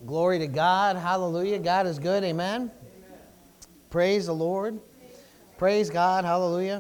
Glory to God. Hallelujah. God is good. Amen. Praise the Lord. Praise God. Hallelujah.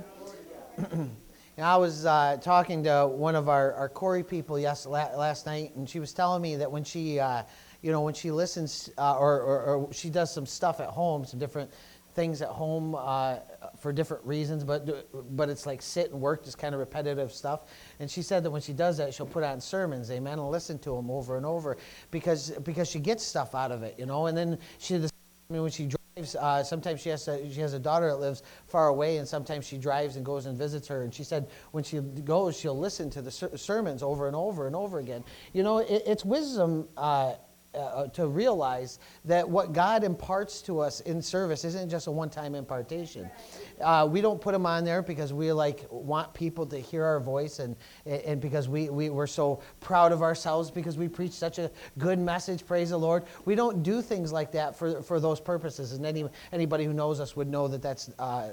I was talking to one of our Corey people last night, and she was telling me that when she, when she listens or she does some stuff at home, some different things at home for different reasons, but it's like sit and work, just kind of repetitive stuff. And she said that when she does that, she'll put on sermons, amen, and listen to them over and over because she gets stuff out of it, And then when she drives, sometimes she has a daughter that lives far away, and sometimes she drives and goes and visits her. And she said when she goes, she'll listen to the sermons over and over and over again. It's wisdom to realize that what God imparts to us in service isn't just a one-time impartation. We don't put them on there because we want people to hear our voice and because we're so proud of ourselves because we preach such a good message, praise the Lord. We don't do things like that for those purposes. And anybody who knows us would know that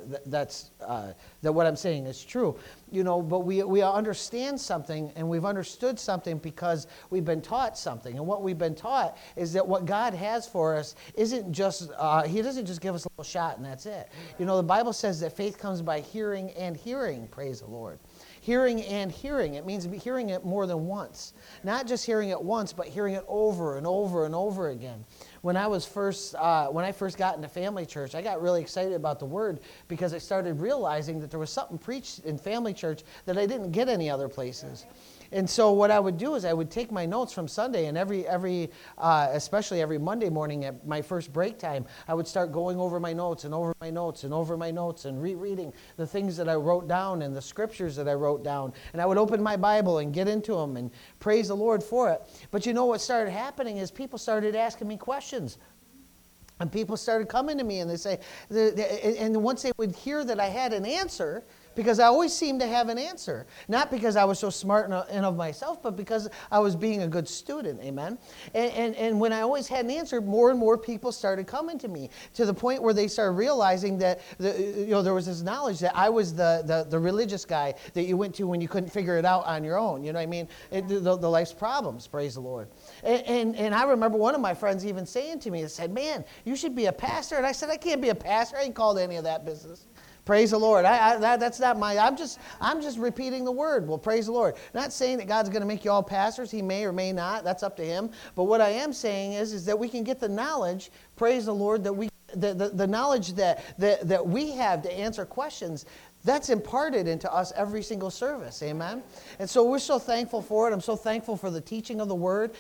what I'm saying is true. But we understand something, and we've understood something because we've been taught something. And what we've been taught is that what God has for us isn't just, He doesn't just give us a little shot and that's it. The Bible says that faith comes by hearing and hearing, praise the Lord. Hearing and hearing. It means hearing it more than once. Not just hearing it once, but hearing it over and over and over again. When I first got into family church, I got really excited about the word because I started realizing that there was something preached in family church that I didn't get any other places. And so what I would do is I would take my notes from Sunday, and especially every Monday morning at my first break time, I would start going over my notes and over my notes and over my notes and rereading the things that I wrote down and the scriptures that I wrote down. And I would open my Bible and get into them and praise the Lord for it. But what started happening is people started asking me questions. And people started coming to me and they say, and once they would hear that I had an answer, because I always seemed to have an answer. Not because I was so smart and of myself, but because I was being a good student, amen? And when I always had an answer, more and more people started coming to me, to the point where they started realizing that there was this knowledge that I was the religious guy that you went to when you couldn't figure it out on your own, you know what I mean? The life's problems, praise the Lord. And I remember one of my friends even saying to me, he said, man, you should be a pastor. And I said, I can't be a pastor. I ain't called any of that business. Praise the Lord. That's not my. I'm just repeating the word. Well, praise the Lord. Not saying that God's going to make you all pastors. He may or may not. That's up to Him. But what I am saying is that we can get the knowledge. Praise the Lord. That the knowledge that we have to answer questions. That's imparted into us every single service, amen? And so we're so thankful for it. I'm so thankful for the teaching of the Word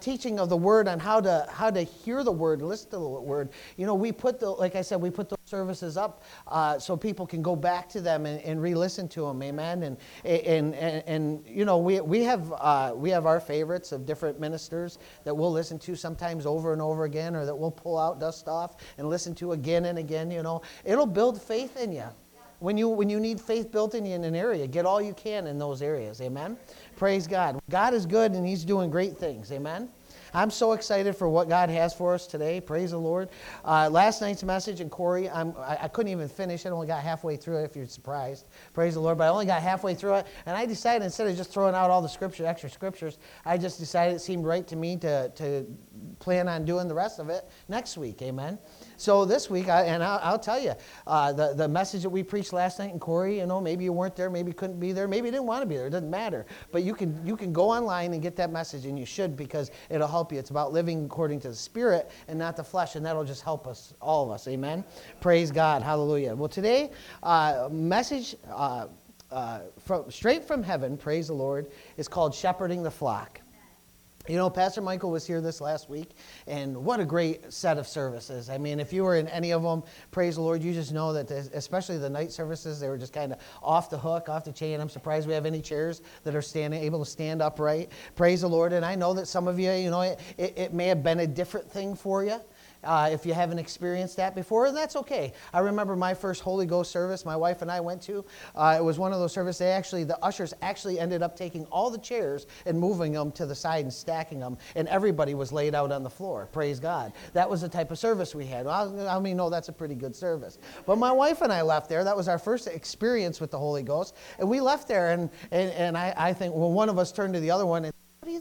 on how to hear the Word, listen to the Word. We put like I said, we put those services up so people can go back to them and re-listen to them, amen? And we have our favorites of different ministers that we'll listen to sometimes over and over again, or that we'll pull out, dust off, and listen to again and again. It'll build faith in you. When you need faith built in you in an area, get all you can in those areas. Amen? Praise God. God is good and He's doing great things. Amen? I'm so excited for what God has for us today. Praise the Lord. Last night's message in Corey, I couldn't even finish it. I only got halfway through it, if you're surprised. Praise the Lord. But I only got halfway through it. And I decided, instead of just throwing out all the extra scriptures, I just decided it seemed right to me to plan on doing the rest of it next week. Amen? So this week, I'll tell you, the message that we preached last night in Corey, maybe you weren't there, maybe you couldn't be there, maybe you didn't want to be there. It doesn't matter. But you can go online and get that message, and you should, because it'll help you. It's about living according to the Spirit and not the flesh, and that'll just help us, all of us. Amen? Praise God. Hallelujah. Well, today, message straight from heaven, praise the Lord, is called Shepherding the Flock. Pastor Michael was here this last week, and what a great set of services. I mean, if you were in any of them, praise the Lord, you just know that, especially the night services, they were just kind of off the hook, off the chain. I'm surprised we have any chairs that are able to stand upright. Praise the Lord. And I know that some of you, it may have been a different thing for you. If you haven't experienced that before, that's okay. I remember my first Holy Ghost service my wife and I went to. It was one of those services. The ushers actually ended up taking all the chairs and moving them to the side and stacking them, and everybody was laid out on the floor. Praise God. That was the type of service we had. I mean, no, that's a pretty good service. But my wife and I left there. That was our first experience with the Holy Ghost. And we left there, and I think, well, one of us turned to the other one and, what do you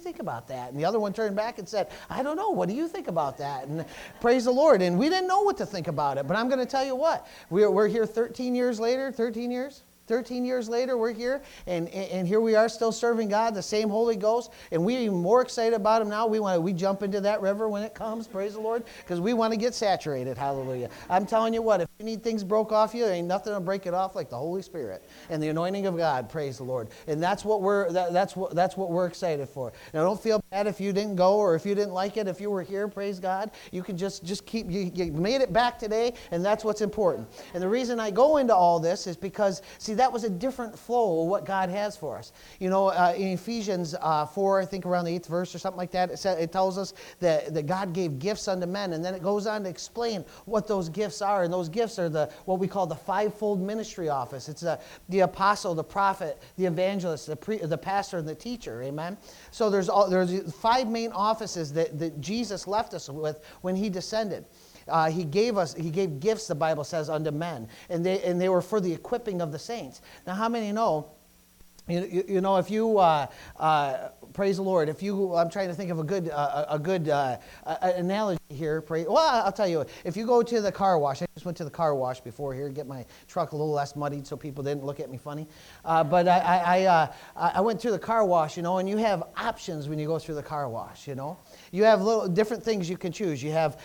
think about that? And the other one turned back and said, I don't know. What do you think about that? And praise the Lord. And we didn't know what to think about it. But I'm going to tell you what. We're here 13 years later, 13 years? 13 years later, we're here, and here we are still serving God, the same Holy Ghost, and we're even more excited about Him now. We jump into that river when it comes, praise the Lord, because we want to get saturated, hallelujah. I'm telling you what, if you need things broke off you, there ain't nothing to break it off like the Holy Spirit and the anointing of God, praise the Lord. And that's what we're excited for. Now, don't feel bad if you didn't go or if you didn't like it. If you were here, praise God, you can just keep, you made it back today, and that's what's important. And the reason I go into all this is because, see, that was a different flow of what God has for us. You know, in Ephesians 4, I think around the 8th verse or something like that, it tells us that God gave gifts unto men, and then it goes on to explain what those gifts are. And those gifts are what we call the fivefold ministry office. It's the apostle, the prophet, the evangelist, the pastor, and the teacher. Amen? So there's 5 main offices that Jesus left us with when He descended. He gave gifts, the Bible says, unto men, and they were for the equipping of the saints. Now, how many know? You know, if you praise the Lord, I'm trying to think of a good analogy here. Well, I'll tell you, if you go to the car wash, I just went to the car wash before here, get my truck a little less muddied so people didn't look at me funny. But I went through the car wash, you know, and you have options when you go through the car wash, you know. You have little different things you can choose. You have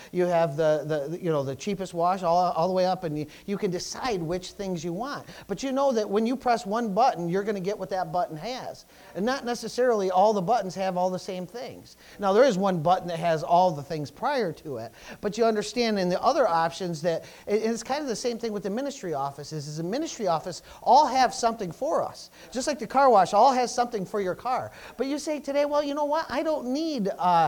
the cheapest wash all the way up, and you can decide which things you want. But you know that when you press one button, you're going to get what that button has. And not necessarily all the buttons have all the same things. Now, there is one button that has all the things prior to it. But you understand in the other options that, and it's kind of the same thing with the ministry offices, is the ministry office all have something for us. Just like the car wash all has something for your car. But you say today, well, you know what? I don't need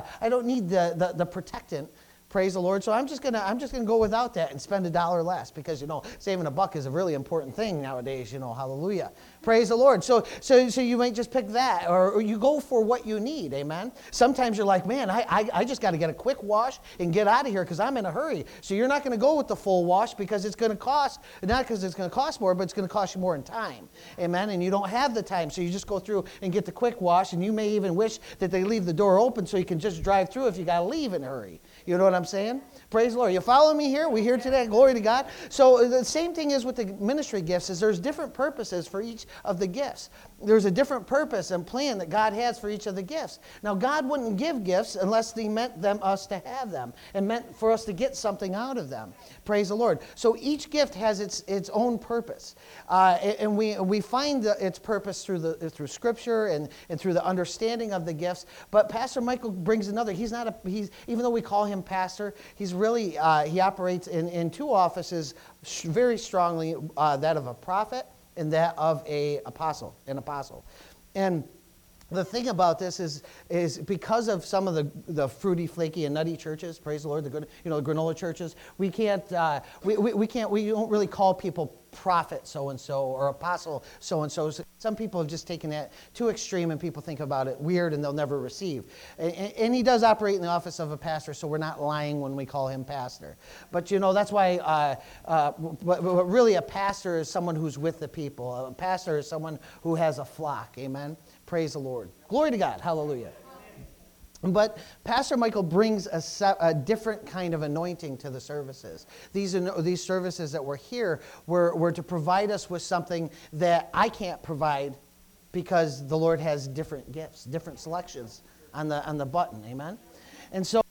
the protectant. Praise the Lord. So I'm just gonna go without that and spend $1 less, because you know saving $1 is a really important thing nowadays. You know, hallelujah. Praise the Lord. So you might just pick that, or you go for what you need. Amen. Sometimes you're like, man, I just got to get a quick wash and get out of here because I'm in a hurry. So you're not going to go with the full wash because it's going to cost, not because it's going to cost more, but it's going to cost you more in time. Amen. And you don't have the time, so you just go through and get the quick wash, and you may even wish that they leave the door open so you can just drive through if you got to leave in a hurry. You know what I'm saying? Praise the Lord. You follow me here? We here today. Glory to God. So the same thing is with the ministry gifts, is there's different purposes for each of the gifts. There's a different purpose and plan that God has for each of the gifts. Now, God wouldn't give gifts unless He meant us to have them and meant for us to get something out of them. Praise the Lord. So each gift has its own purpose. And we find its purpose through Scripture and through the understanding of the gifts. But Pastor Michael brings another. Even though we call him pastor, he's really, he operates in 2 offices very strongly, that of a prophet and that of an apostle. And the thing about this is because of some of the fruity, flaky, and nutty churches, praise the Lord, the good, the granola churches, we don't really call people prophet so-and-so or apostle so-and-so. Some people have just taken that too extreme, and people think about it weird and they'll never receive. And he does operate in the office of a pastor, so we're not lying when we call him pastor. But that's why, but really a pastor is someone who's with the people. A pastor is someone who has a flock. Amen? Praise the Lord. Glory to God. Hallelujah. But Pastor Michael brings a different kind of anointing to the services. These services that were here were to provide us with something that I can't provide, because the Lord has different gifts, different selections on the button. Amen? And so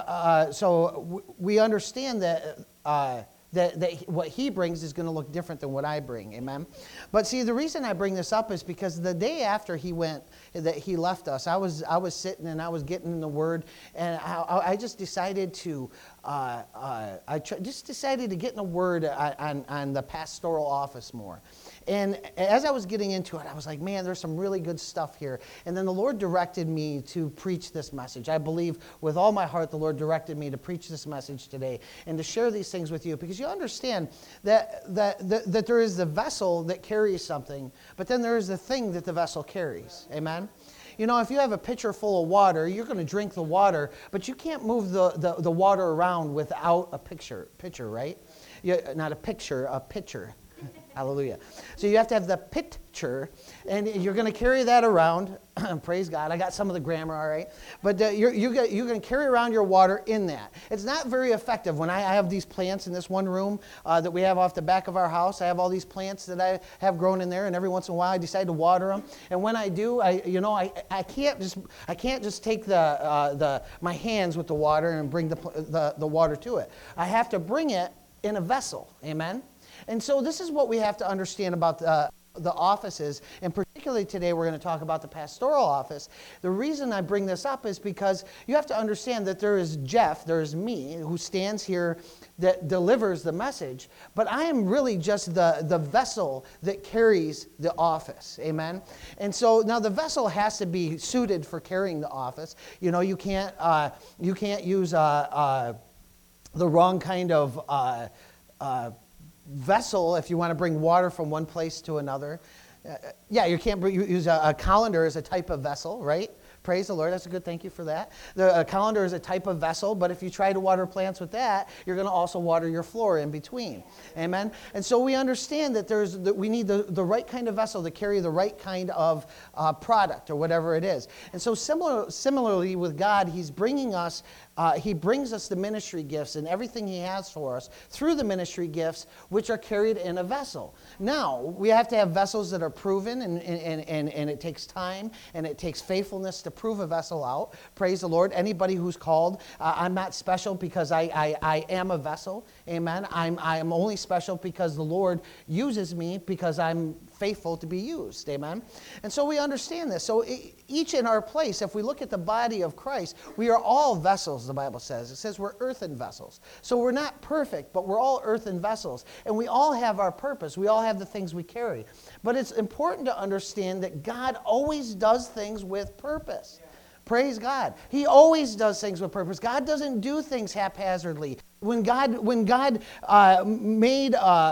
we understand that what he brings is going to look different than what I bring. Amen? But see, the reason I bring this up is because the day after he left us, I was sitting and I was getting in the Word, and I just decided to decided to get in the Word on the pastoral office more. And as I was getting into it, I was like, man, there's some really good stuff here. And then the Lord directed me to preach this message. I believe with all my heart the Lord directed me to preach this message today and to share these things with you, because you understand that there is the vessel that carries something, but then there is the thing that the vessel carries. Amen? If you have a pitcher full of water, you're going to drink the water, but you can't move the water around without a pitcher, right? Not a picture, a pitcher. Hallelujah. So you have to have the pitcher, and you're going to carry that around. Praise God. I got some of the grammar, all right. But you're going to carry around your water in that. It's not very effective. When I have these plants in this one room that we have off the back of our house, I have all these plants that I have grown in there, and every once in a while I decide to water them. And when I do, I can't just take my hands with the water and bring the water to it. I have to bring it in a vessel. Amen. And so this is what we have to understand about the offices, and particularly today we're going to talk about the pastoral office. The reason I bring this up is because you have to understand that there is Jeff, there is me, who stands here that delivers the message, but I am really just the vessel that carries the office. Amen? And so now the vessel has to be suited for carrying the office. You can't use the wrong kind of vessel if you want to bring water from one place to another. You can't use a colander as a type of vessel, right? Praise the Lord. That's a good thank you for that. The colander is a type of vessel, but if you try to water plants with that, you're going to also water your floor in between. Amen? And so we understand that we need the right kind of vessel to carry the right kind of product or whatever it is. And so similarly with God, He brings us the ministry gifts and everything He has for us through the ministry gifts, which are carried in a vessel. Now, we have to have vessels that are proven, and it takes time, and it takes faithfulness to prove a vessel out. Praise the Lord. Anybody who's called, I'm not special because I am a vessel. Amen. I'm only special because the Lord uses me because I'm faithful to be used. Amen. And so we understand this. So each in our place, if we look at the body of Christ, we are all vessels, the Bible says. It says we're earthen vessels. So we're not perfect, but we're all earthen vessels. And we all have our purpose. We all have the things we carry. But it's important to understand that God always does things with purpose. Praise God. He always does things with purpose. God doesn't do things haphazardly. When God made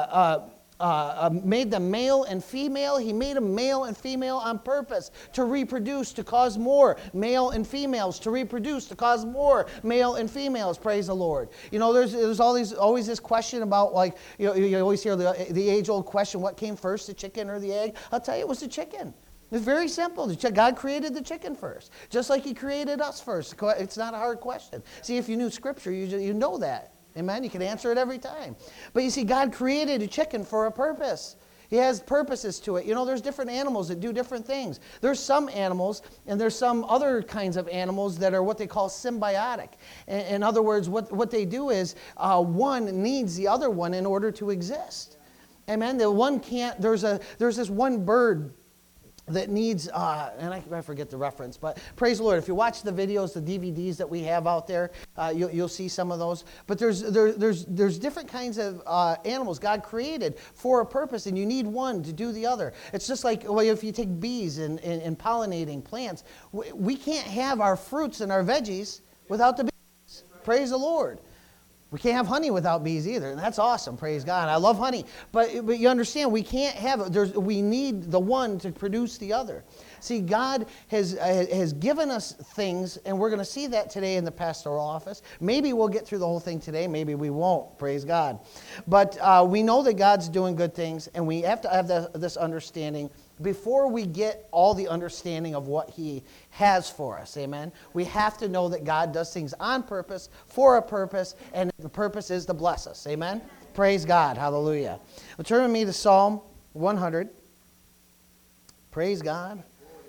the male and female, He made them male and female on purpose to reproduce, to cause more male and females, to reproduce, to cause more male and females. Praise the Lord. There's always this question about, like, you always hear the age-old question, what came first, the chicken or the egg? I'll tell you, it was the chicken. It's very simple. God created the chicken first, just like He created us first. It's not a hard question. See, if you knew Scripture, you know that. Amen? You can answer it every time. But you see, God created a chicken for a purpose. He has purposes to it. There's different animals that do different things. There's some animals, and there's some other kinds of animals that are what they call symbiotic. In other words, what they do is one needs the other one in order to exist. Amen? The one can't. There's this one bird that needs, and I forget the reference, but praise the Lord. If you watch the videos, the DVDs that we have out there, you'll see some of those. But there's different kinds of animals God created for a purpose, and you need one to do the other. It's just like, if you take bees and pollinating plants, we can't have our fruits and our veggies without the bees. Praise the Lord. We can't have honey without bees either, and that's awesome. Praise God. I love honey. But you understand, we can't have it. We need the one to produce the other. See, God has given us things, and we're going to see that today in the pastoral office. Maybe we'll get through the whole thing today. Maybe we won't. Praise God. But we know that God's doing good things, and we have to have this understanding before we get all the understanding of what He has for us. Amen? We have to know that God does things on purpose, for a purpose, and the purpose is to bless us. Amen? Praise God. Hallelujah. Well, turn with me to Psalm 100. Praise God.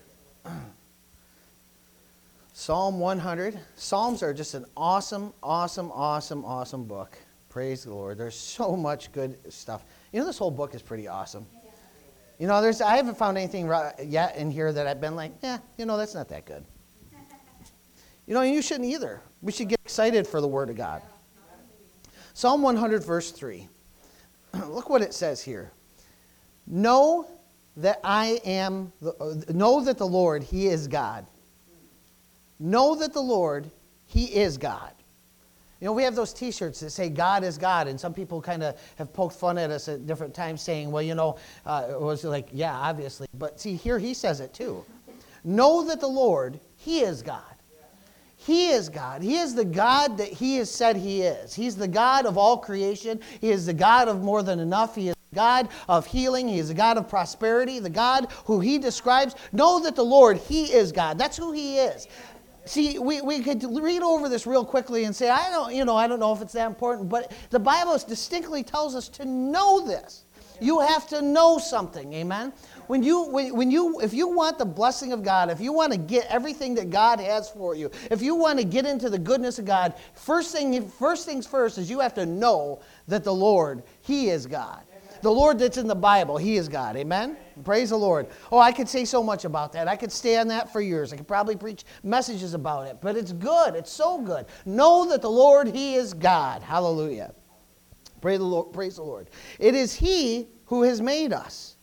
Psalm 100. Psalms are just an awesome, awesome, awesome, awesome book. Praise the Lord. There's so much good stuff. This whole book is pretty awesome. I haven't found anything yet in here that I've been like, that's not that good. And you shouldn't either. We should get excited for the Word of God. Psalm 100, verse 3. Look what it says here. Know that the Lord, He is God. Know that the Lord, He is God. We have those T-shirts that say God is God, and some people kind of have poked fun at us at different times saying, well, it was like, yeah, obviously. But see, here He says it too. Know that the Lord, He is God. He is God. He is the God that He has said He is. He's the God of all creation. He is the God of more than enough. He is the God of healing. He is the God of prosperity, the God who he describes. Know that the Lord, he is God. That's who he is. See, we could read over this real quickly and say, I don't know if it's that important, but the Bible distinctly tells us to know this. You have to know something, amen? If you want the blessing of God, if you want to get everything that God has for you, if you want to get into the goodness of God, first things first is you have to know that the Lord, he is God. The Lord that's in the Bible, he is God. Amen? Praise the Lord. Oh, I could say so much about that. I could stay on that for years. I could probably preach messages about it. But it's good. It's so good. Know that the Lord, he is God. Hallelujah. Praise the Lord. Praise the Lord. It is he who has made us,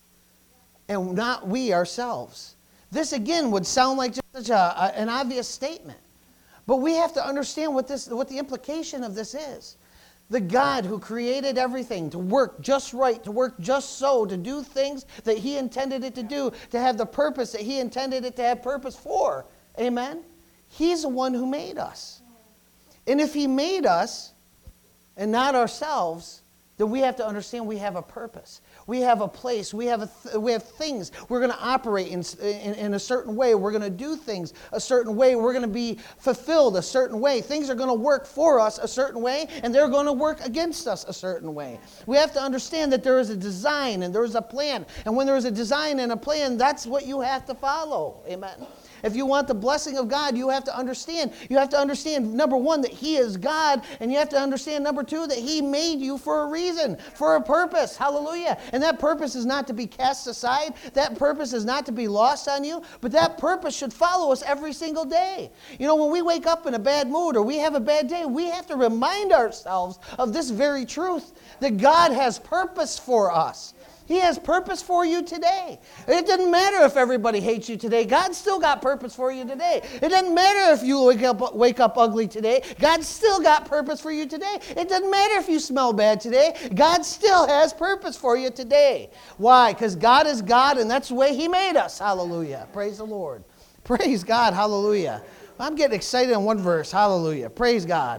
and not we ourselves. This, again, would sound like just such an obvious statement. But we have to understand what the implication of this is. The God who created everything to work just right, to work just so, to do things that he intended it to do, to have the purpose that he intended it to have purpose for. Amen? He's the one who made us. And if he made us and not ourselves, then we have to understand we have a purpose. We have a place. We have things. We're going to operate in a certain way. We're going to do things a certain way. We're going to be fulfilled a certain way. Things are going to work for us a certain way, and they're going to work against us a certain way. We have to understand that there is a design and there is a plan. And when there is a design and a plan, that's what you have to follow. Amen. If you want the blessing of God, you have to understand. You have to understand, number one, that he is God. And you have to understand, number two, that he made you for a reason, for a purpose. Hallelujah. And that purpose is not to be cast aside. That purpose is not to be lost on you. But that purpose should follow us every single day. You know, when we wake up in a bad mood or we have a bad day, we have to remind ourselves of this very truth, that God has purpose for us. He has purpose for you today. It doesn't matter if everybody hates you today. God's still got purpose for you today. It doesn't matter if you wake up ugly today. God's still got purpose for you today. It doesn't matter if you smell bad today. God still has purpose for you today. Why? Because God is God, and that's the way he made us. Hallelujah. Praise the Lord. Praise God. Hallelujah. I'm getting excited in one verse. Hallelujah. Praise God.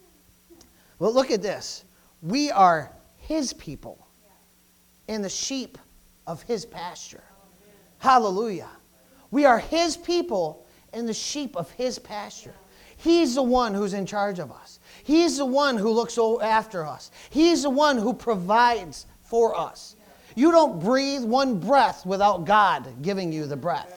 Well, look at this. We are his people and the sheep of his pasture. Hallelujah. We are his people and the sheep of his pasture. He's the one who's in charge of us. He's the one who looks after us. He's the one who provides for us. You don't breathe one breath without God giving you the breath.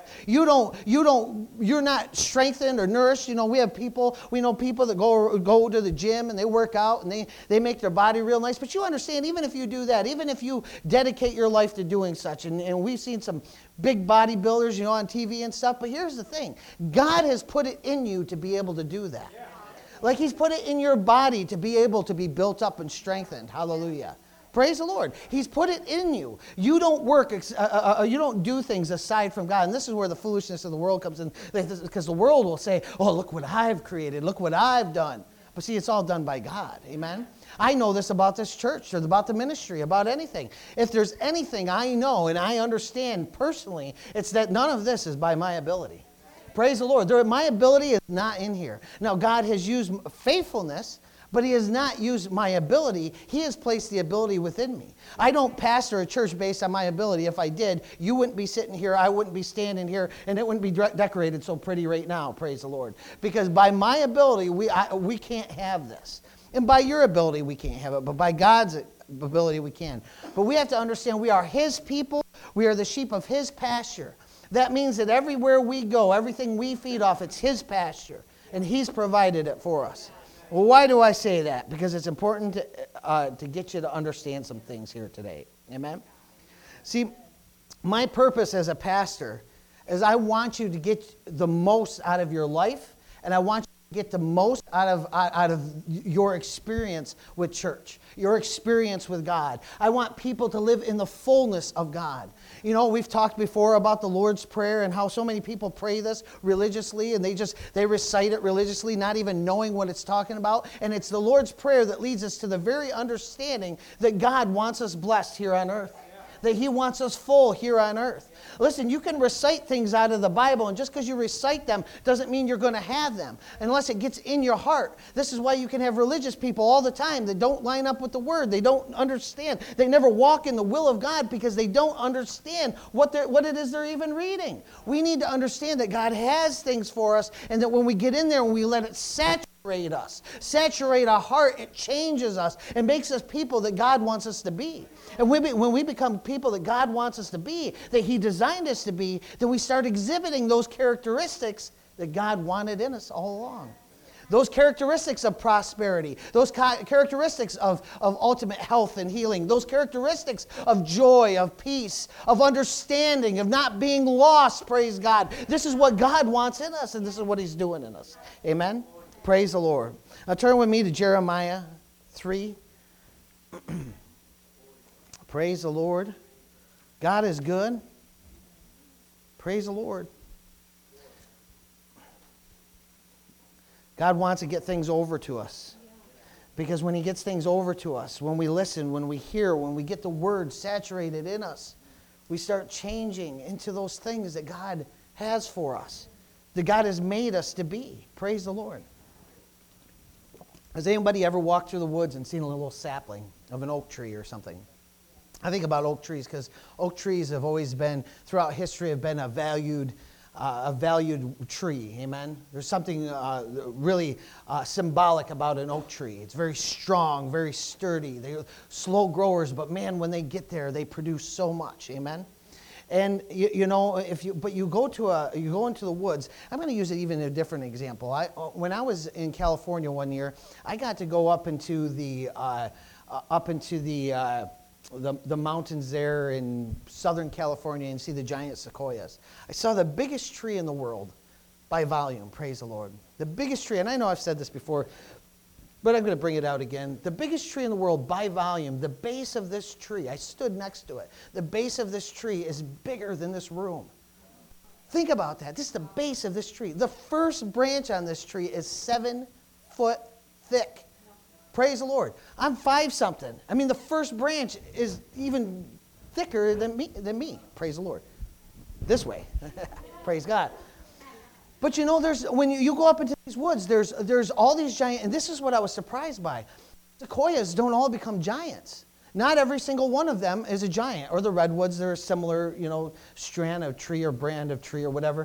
You're not strengthened or nourished. You know, we know people that go to the gym and they work out and they make their body real nice. But you understand, even if you do that, even if you dedicate your life to doing such, and we've seen some big bodybuilders, you know, on TV and stuff, but here's the thing. God has put it in you to be able to do that. Like he's put it in your body to be able to be built up and strengthened. Hallelujah. Praise the Lord. He's put it in you. You don't work, you don't do things aside from God. And this is where the foolishness of the world comes in. Because the world will say, oh, look what I've created. Look what I've done. But see, it's all done by God. Amen? I know this about this church or about the ministry, about anything. If there's anything I know and I understand personally, it's that none of this is by my ability. Praise the Lord. My ability is not in here. Now, God has used faithfulness, but he has not used my ability. He has placed the ability within me. I don't pastor a church based on my ability. If I did, you wouldn't be sitting here, I wouldn't be standing here, and it wouldn't be decorated so pretty right now, praise the Lord. Because by my ability, we can't have this. And by your ability, we can't have it. But by God's ability, we can. But we have to understand we are his people. We are the sheep of his pasture. That means that everywhere we go, everything we feed off, it's his pasture. And he's provided it for us. Well, why do I say that? Because it's important to get you to understand some things here today. Amen? See, my purpose as a pastor is I want you to get the most out of your life, and I want you to get the most out of your experience with church, your experience with God. I want people to live in the fullness of God. You know, we've talked before about the Lord's Prayer and how so many people pray this religiously, and they recite it religiously, not even knowing what it's talking about. And it's the Lord's Prayer that leads us to the very understanding that God wants us blessed here on earth. that He wants us full here on earth. Listen, you can recite things out of the Bible, and just because you recite them doesn't mean you're going to have them unless it gets in your heart. This is why you can have religious people all the time that don't line up with the Word. They don't understand. They never walk in the will of God because they don't understand what it is they're even reading. We need to understand that God has things for us, and that when we get in there and we let it saturate us, saturate our heart, it changes us and makes us people that God wants us to be. And when we become people that God wants us to be, that He designed us to be, then we start exhibiting those characteristics that God wanted in us all along. Those characteristics of prosperity, those characteristics of ultimate health and healing, those characteristics of joy, of peace, of understanding, of not being lost, praise God. This is what God wants in us, and this is what He's doing in us. Amen? Praise the Lord. Now turn with me to Jeremiah 3. Praise the Lord. God is good. Praise the Lord. God wants to get things over to us. Because when He gets things over to us, when we listen, when we hear, when we get the Word saturated in us, we start changing into those things that God has for us, that God has made us to be. Praise the Lord. Has anybody ever walked through the woods and seen a little sapling of an oak tree or something? I think about oak trees because oak trees have always been, throughout history, have been a valued tree. Amen? There's something really symbolic about an oak tree. It's very strong, very sturdy. They're slow growers, but man, when they get there, they produce so much. Amen? And you go into the woods. I'm going to use it even a different example. When I was in California one year, I got to go up into the mountains there in Southern California and see the giant sequoias. I saw the biggest tree in the world by volume. Praise the Lord. The biggest tree, and I know I've said this before, but I'm going to bring it out again. The biggest tree in the world by volume, the base of this tree, I stood next to it. The base of this tree is bigger than this room. Think about that. This is the base of this tree. The first branch on this tree is 7 foot thick. Praise the Lord. I'm 5-something. I mean, the first branch is even thicker than me. Praise the Lord. This way. Praise God. But you know, when you go up into these woods, there's all these giant, and this is what I was surprised by. Sequoias don't all become giants. Not every single one of them is a giant. Or the redwoods, they're a similar, strand of tree or brand of tree or whatever.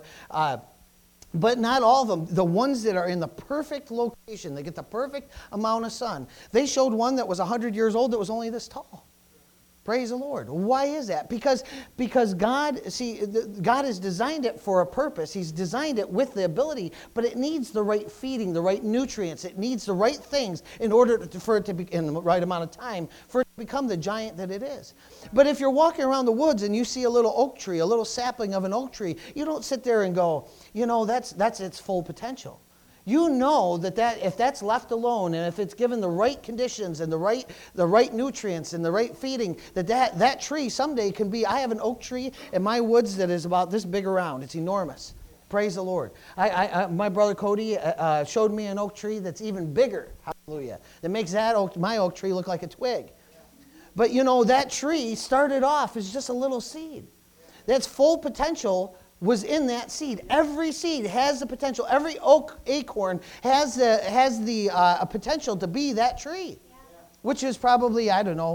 But not all of them. The ones that are in the perfect location, they get the perfect amount of sun. They showed one that was 100 years old that was only this tall. Praise the Lord. Why is that? Because God has designed it for a purpose. He's designed it with the ability, but it needs the right feeding, the right nutrients. It needs the right things in order for it to be in the right amount of time for it to become the giant that it is. But if you're walking around the woods and you see a little oak tree, a little sapling of an oak tree, you don't sit there and go, that's its full potential. You know that if that's left alone and if it's given the right conditions and the right nutrients and the right feeding, that tree someday can be. I have an oak tree in my woods that is about this big around. It's enormous. Praise the Lord. My brother Cody showed me an oak tree that's even bigger. Hallelujah. That makes my oak tree look like a twig. But that tree started off as just a little seed. That's full potential was in that seed. Every seed has the potential. Every oak acorn has the potential to be that tree, which is probably,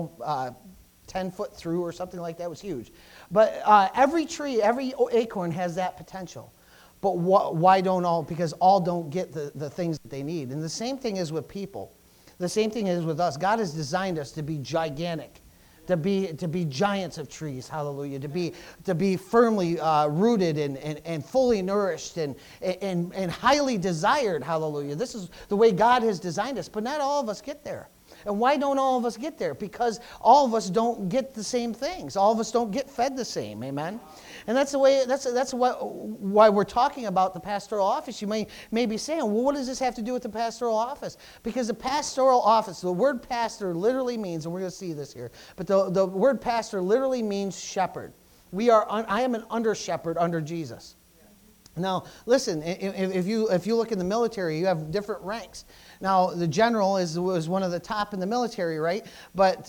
10 foot through or something like that. It was huge. But every tree, every acorn has that potential. But why don't all? Because all don't get the things that they need. And the same thing is with people. The same thing is with us. God has designed us to be gigantic. To be giants of trees, hallelujah. To be firmly rooted and fully nourished and highly desired, hallelujah. This is the way God has designed us, but not all of us get there. And why don't all of us get there? Because all of us don't get the same things. All of us don't get fed the same, amen? And that's the way. That's why we're talking about the pastoral office. You may be saying, well, what does this have to do with the pastoral office? Because the pastoral office, the word pastor literally means, and we're going to see this here, but the word pastor literally means shepherd. I am an under shepherd under Jesus. Now, listen, if you look in the military, you have different ranks. Now, the general was one of the top in the military, right? But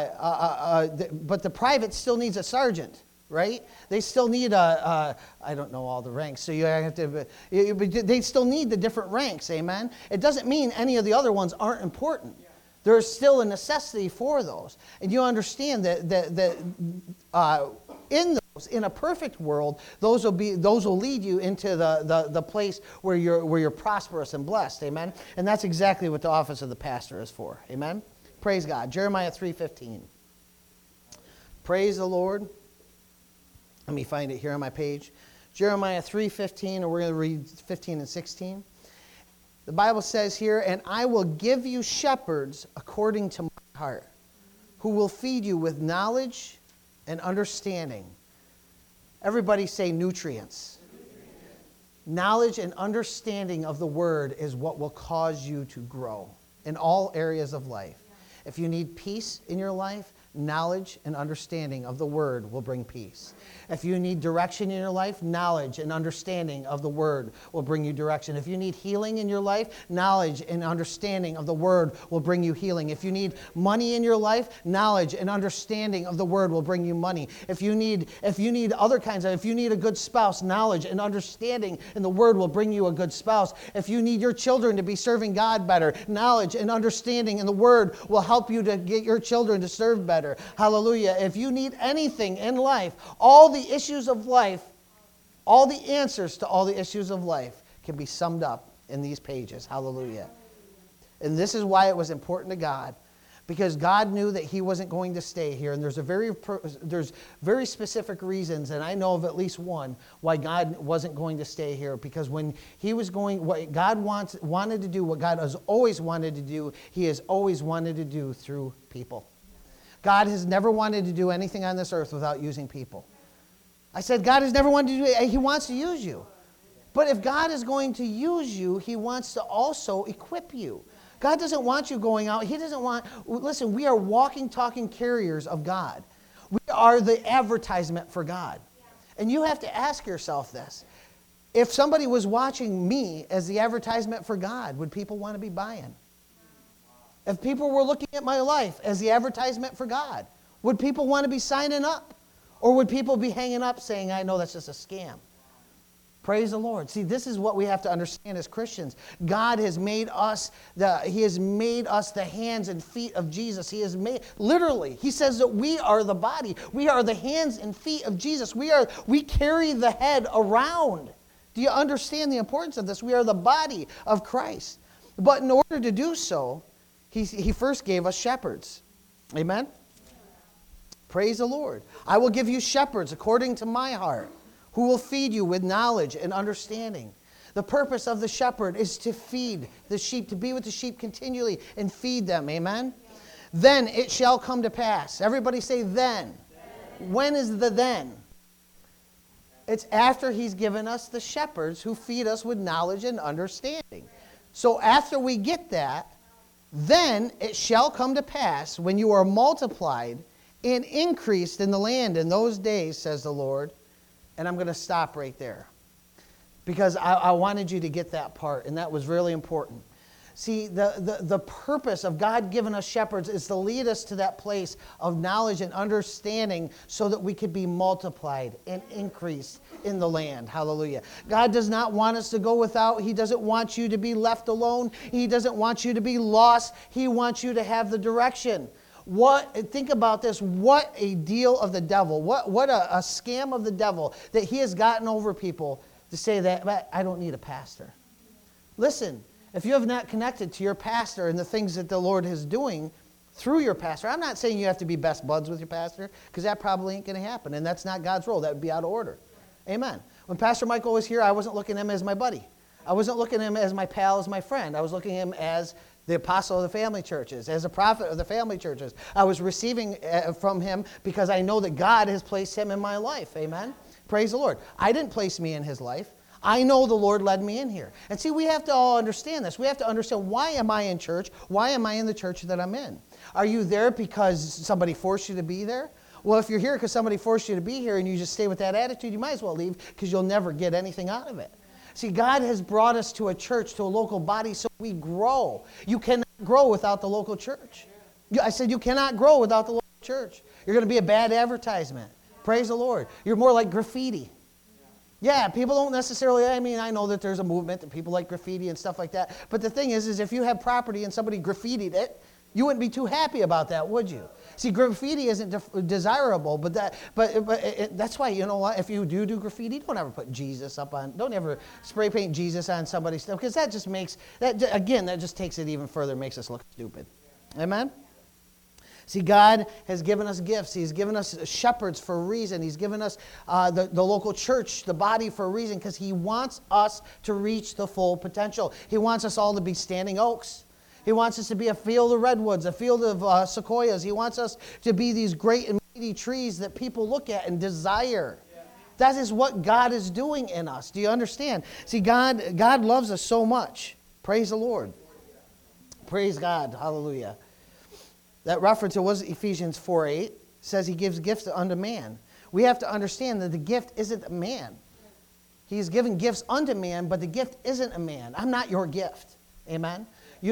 the private still needs a sergeant, right? They still need I don't know all the ranks, so you have to, but they still need the different ranks, amen? It doesn't mean any of the other ones aren't important. There's still a necessity for those. And you understand that in a perfect world, those will lead you into the place where you're prosperous and blessed, amen? And that's exactly what the office of the pastor is for, amen? Praise God. Jeremiah 3:15. Praise the Lord. Let me find it here on my page. Jeremiah 3:15, and we're going to read 15 and 16. The Bible says here, "And I will give you shepherds according to my heart, who will feed you with knowledge and understanding." Everybody say nutrients. Knowledge and understanding of the word is what will cause you to grow in all areas of life. If you need peace in your life, knowledge and understanding of the word will bring peace. If you need direction in your life, knowledge and understanding of the word will bring you direction. If you need healing in your life, knowledge and understanding of the word will bring you healing. If you need money in your life, knowledge and understanding of the word will bring you money. If you need other kinds of, if you need a good spouse, knowledge and understanding in the word will bring you a good spouse. If you need your children to be serving God better, knowledge and understanding in the word will help you to get your children to serve better. Hallelujah. If you need anything in life, all the issues of life, all the answers to all the issues of life can be summed up in these pages. Hallelujah. And this is why it was important to God, because God knew that he wasn't going to stay here. And there's very specific reasons, and I know of at least one, why God wasn't going to stay here. Because when he was going, what God wanted to do, what God has always wanted to do, he has always wanted to do through people. God has never wanted to do anything on this earth without using people. I said God has never wanted to do it. He wants to use you. But if God is going to use you, he wants to also equip you. God doesn't want you going out. He doesn't want, listen, we are walking, talking carriers of God. We are the advertisement for God. And you have to ask yourself this. If somebody was watching me as the advertisement for God, would people want to be buying? If people were looking at my life as the advertisement for God, would people want to be signing up? Or would people be hanging up saying, I know that's just a scam? Praise the Lord. See, this is what we have to understand as Christians. God has made us He has made us the hands and feet of Jesus. He has made, literally, he says that we are the body. We are the hands and feet of Jesus. We carry the head around. Do you understand the importance of this? We are the body of Christ. But in order to do so, He first gave us shepherds. Amen? Praise the Lord. I will give you shepherds according to my heart, who will feed you with knowledge and understanding. The purpose of the shepherd is to feed the sheep, to be with the sheep continually and feed them. Amen? Then it shall come to pass. Everybody say then. When is the then? It's after he's given us the shepherds who feed us with knowledge and understanding. So after we get that, then it shall come to pass when you are multiplied and increased in the land in those days, says the Lord. And I'm going to stop right there because I wanted you to get that part, and that was really important. See, the purpose of God giving us shepherds is to lead us to that place of knowledge and understanding so that we could be multiplied and increased in the land. Hallelujah. God does not want us to go without. He doesn't want you to be left alone. He doesn't want you to be lost. He wants you to have the direction. Think about this. What a deal of the devil. What a scam of the devil that he has gotten over people to say that I don't need a pastor. Listen. If you have not connected to your pastor and the things that the Lord is doing through your pastor, I'm not saying you have to be best buds with your pastor, because that probably ain't going to happen, and that's not God's role. That would be out of order. Amen. When Pastor Michael was here, I wasn't looking at him as my buddy. I wasn't looking at him as my pal, as my friend. I was looking at him as the apostle of the family churches, as a prophet of the family churches. I was receiving from him because I know that God has placed him in my life. Amen. Praise the Lord. I didn't place me in his life. I know the Lord led me in here. And see, we have to all understand this. We have to understand, why am I in church? Why am I in the church that I'm in? Are you there because somebody forced you to be there? Well, if you're here because somebody forced you to be here and you just stay with that attitude, you might as well leave because you'll never get anything out of it. See, God has brought us to a church, to a local body, so we grow. You cannot grow without the local church. I said you cannot grow without the local church. You're going to be a bad advertisement. Praise the Lord. You're more like graffiti. Yeah, people don't necessarily, I know that there's a movement that people like graffiti and stuff like that. But the thing is if you have property and somebody graffitied it, you wouldn't be too happy about that, would you? See, graffiti isn't desirable, but that's why, you know what, if you do graffiti, don't ever put Jesus up on, don't ever spray paint Jesus on somebody's stuff, because that just makes, that just takes it even further, makes us look stupid. Amen? See, God has given us gifts. He's given us shepherds for a reason. He's given us the local church, the body, for a reason, because He wants us to reach the full potential. He wants us all to be standing oaks. He wants us to be a field of redwoods, a field of sequoias. He wants us to be these great and mighty trees that people look at and desire. That is what God is doing in us. Do you understand? See, God loves us so much. Praise the Lord. Praise God. Hallelujah. That reference, it was Ephesians 4:8, says He gives gifts unto man. We have to understand that the gift isn't a man. He's given gifts unto man, but the gift isn't a man. I'm not your gift. Amen? You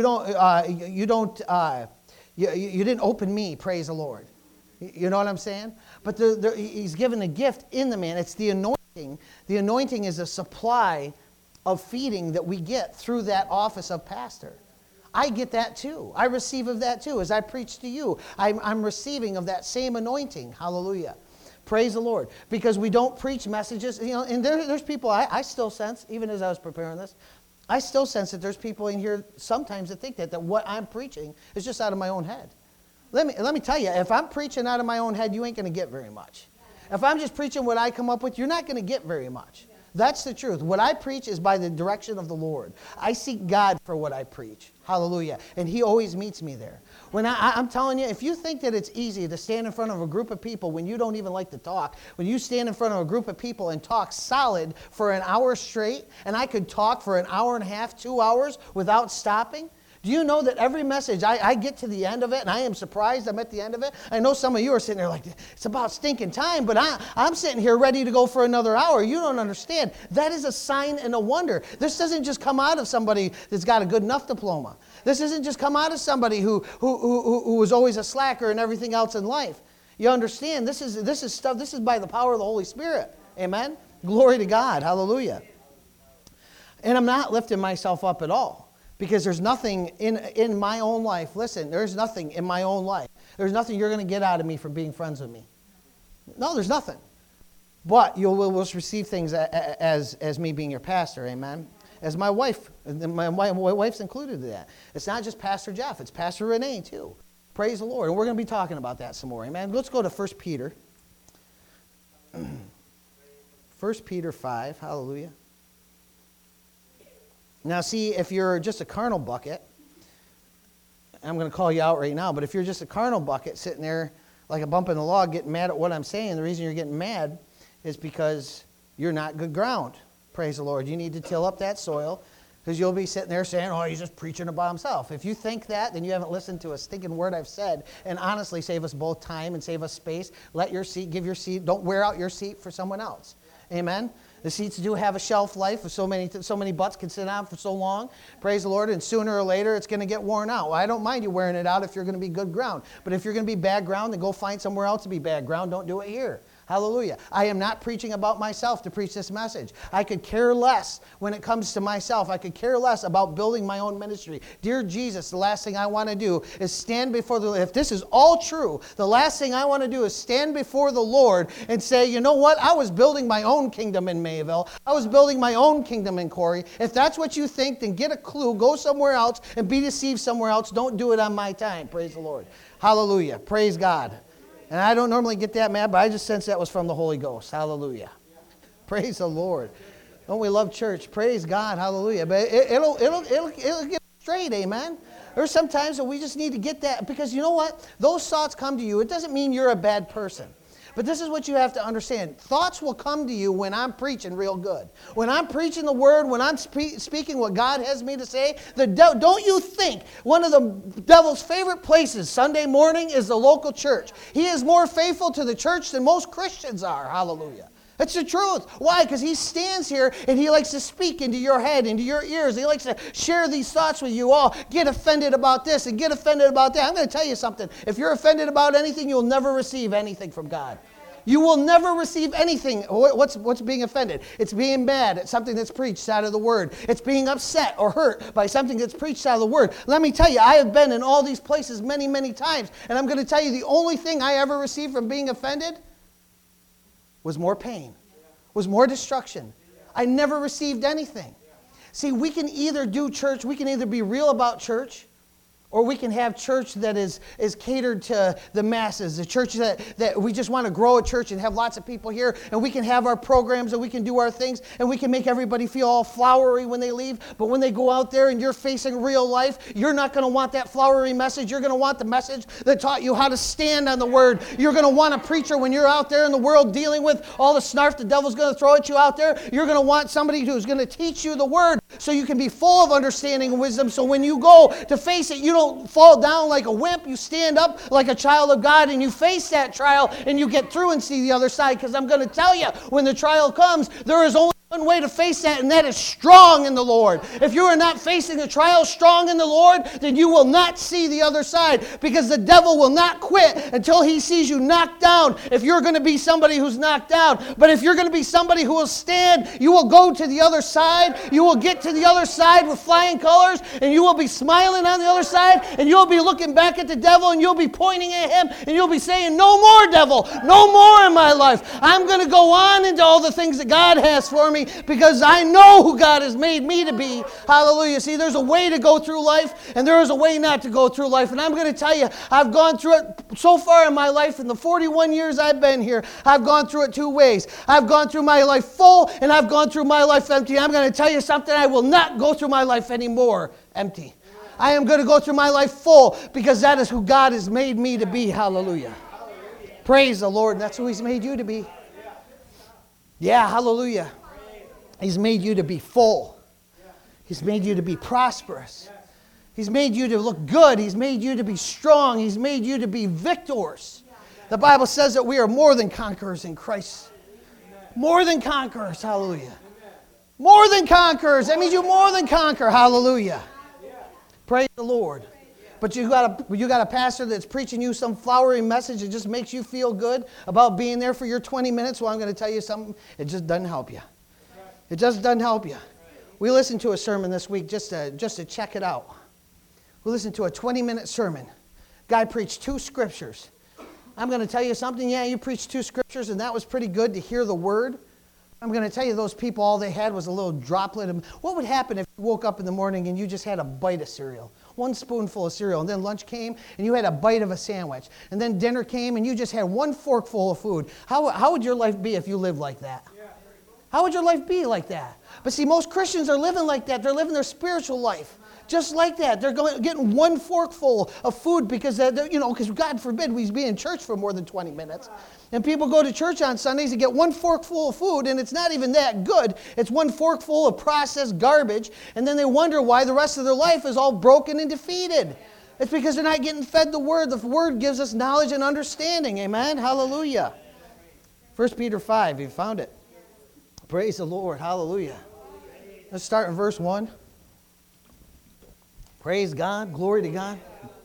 didn't open me, praise the Lord. You know what I'm saying? But He's given a gift in the man. It's the anointing. The anointing is a supply of feeding that we get through that office of pastor. I get that too. I receive of that too. As I preach to you, I'm receiving of that same anointing. Hallelujah. Praise the Lord. Because we don't preach messages. And there's people I still sense, even as I was preparing this, I still sense that there's people in here sometimes that think that what I'm preaching is just out of my own head. Let me tell you, if I'm preaching out of my own head, you ain't going to get very much. If I'm just preaching what I come up with, you're not going to get very much. That's the truth. What I preach is by the direction of the Lord. I seek God for what I preach. Hallelujah. And He always meets me there. When I'm telling you, if you think that it's easy to stand in front of a group of people when you don't even like to talk, when you stand in front of a group of people and talk solid for an hour straight, and I could talk for an hour and a half, 2 hours without stopping, do you know that every message, I get to the end of it, and I am surprised I'm at the end of it? I know some of you are sitting there like, it's about stinking time, but I'm sitting here ready to go for another hour. You don't understand. That is a sign and a wonder. This doesn't just come out of somebody that's got a good enough diploma. This doesn't just come out of somebody who was always a slacker and everything else in life. You understand? This is stuff. This is by the power of the Holy Spirit. Amen? Glory to God. Hallelujah. And I'm not lifting myself up at all. Because there's nothing in my own life. Listen, there's nothing in my own life. There's nothing you're going to get out of me for being friends with me. No, there's nothing. But you will receive things as me being your pastor, amen? As my wife. My wife's included in that. It's not just Pastor Jeff. It's Pastor Renee, too. Praise the Lord. And we're going to be talking about that some more, amen? Let's go to 1 Peter. 1 Peter 5, hallelujah. Now, see, if you're just a carnal bucket, I'm going to call you out right now, but if you're just a carnal bucket sitting there like a bump in the log getting mad at what I'm saying, the reason you're getting mad is because you're not good ground. Praise the Lord. You need to till up that soil because you'll be sitting there saying, oh, he's just preaching about himself. If you think that, then you haven't listened to a stinking word I've said. And honestly, save us both time and save us space. Give your seat. Don't wear out your seat for someone else. Amen? The seats do have a shelf life. So many butts can sit on for so long. Praise the Lord. And sooner or later, it's going to get worn out. Well, I don't mind you wearing it out if you're going to be good ground. But if you're going to be bad ground, then go find somewhere else to be bad ground. Don't do it here. Hallelujah. I am not preaching about myself to preach this message. I could care less when it comes to myself. I could care less about building my own ministry. Dear Jesus, the last thing I want to do is stand before the Lord. If this is all true, the last thing I want to do is stand before the Lord and say, you know what? I was building my own kingdom in Mayville. I was building my own kingdom in Corey. If that's what you think, then get a clue. Go somewhere else and be deceived somewhere else. Don't do it on my time. Praise the Lord. Hallelujah. Praise God. And I don't normally get that mad, but I just sense that was from the Holy Ghost. Hallelujah. Praise the Lord. Don't we love church? Praise God. Hallelujah. But it'll get straight, amen? There's some times that we just need to get that, because you know what? Those thoughts come to you. It doesn't mean you're a bad person. But this is what you have to understand. Thoughts will come to you when I'm preaching real good. When I'm preaching the word, when I'm speaking what God has me to say, don't you think one of the devil's favorite places Sunday morning is the local church? He is more faithful to the church than most Christians are. Hallelujah. That's the truth. Why? Because he stands here and he likes to speak into your head, into your ears. He likes to share these thoughts with you all. Get offended about this and get offended about that. I'm going to tell you something. If you're offended about anything, you'll never receive anything from God. You will never receive anything. What's being offended? It's being mad at something that's preached out of the Word. It's being upset or hurt by something that's preached out of the Word. Let me tell you, I have been in all these places many, many times. And I'm going to tell you, the only thing I ever received from being offended was more pain, was more destruction. I never received anything. See, we can either do church, we can either be real about church, or we can have church that is catered to the masses, the church that we just want to grow a church and have lots of people here, and we can have our programs and we can do our things, and we can make everybody feel all flowery when they leave. But when they go out there and you're facing real life, you're not going to want that flowery message. You're going to want the message that taught you how to stand on the Word. You're going to want a preacher when you're out there in the world dealing with all the snarf the devil's going to throw at you out there. You're going to want somebody who's going to teach you the Word so you can be full of understanding and wisdom, so when you go to face it, you don't fall down like a wimp. You stand up like a child of God and you face that trial and you get through and see the other side. Because I'm going to tell you, when the trial comes, there is only one way to face that, and that is strong in the Lord. If you are not facing a trial strong in the Lord, then you will not see the other side, because the devil will not quit until he sees you knocked down, if you're going to be somebody who's knocked down. But if you're going to be somebody who will stand, you will go to the other side. You will get to the other side with flying colors, and you will be smiling on the other side, and you'll be looking back at the devil, and you'll be pointing at him, and you'll be saying, no more, devil, no more in my life. I'm going to go on into all the things that God has for me, because I know who God has made me to be. Hallelujah. See, there's a way to go through life, and there is a way not to go through life. And I'm going to tell you, I've gone through it so far in my life. In the 41 years I've been here, I've gone through it two ways. I've gone through my life full, and I've gone through my life empty. I'm going to tell you something. I will not go through my life anymore empty. I am going to go through my life full, because that is who God has made me to be. Hallelujah. Praise the Lord. That's who He's made you to be. Yeah, hallelujah. He's made you to be full. He's made you to be prosperous. He's made you to look good. He's made you to be strong. He's made you to be victors. The Bible says that we are more than conquerors in Christ. More than conquerors. Hallelujah. More than conquerors. That means you more than conquer. Hallelujah. Praise the Lord. But you got a pastor that's preaching you some flowery message that just makes you feel good about being there for your 20 minutes. Well, I'm going to tell you something. It just doesn't help you. It just doesn't help you. We listened to a sermon this week just to check it out. We listened to a 20-minute sermon. Guy preached 2 scriptures. I'm going to tell you something. Yeah, you preached 2 scriptures, and that was pretty good to hear the word. I'm going to tell you, those people, all they had was a little droplet of... What would happen if you woke up in the morning and you just had a bite of cereal? 1 spoonful of cereal, and then lunch came and you had a bite of a sandwich, and then dinner came and you just had 1 forkful of food. How would your life be if you lived like that? How would your life be like that? But see, most Christians are living like that. They're living their spiritual life just like that. They're getting 1 forkful of food because God forbid we be in church for more than 20 minutes. And people go to church on Sundays and get 1 forkful of food, and it's not even that good. It's 1 forkful of processed garbage, and then they wonder why the rest of their life is all broken and defeated. It's because they're not getting fed the Word. The Word gives us knowledge and understanding. Amen? Hallelujah. 1 Peter 5, you found it. Praise the Lord. Hallelujah. Let's start in verse 1. Praise God. Glory to God.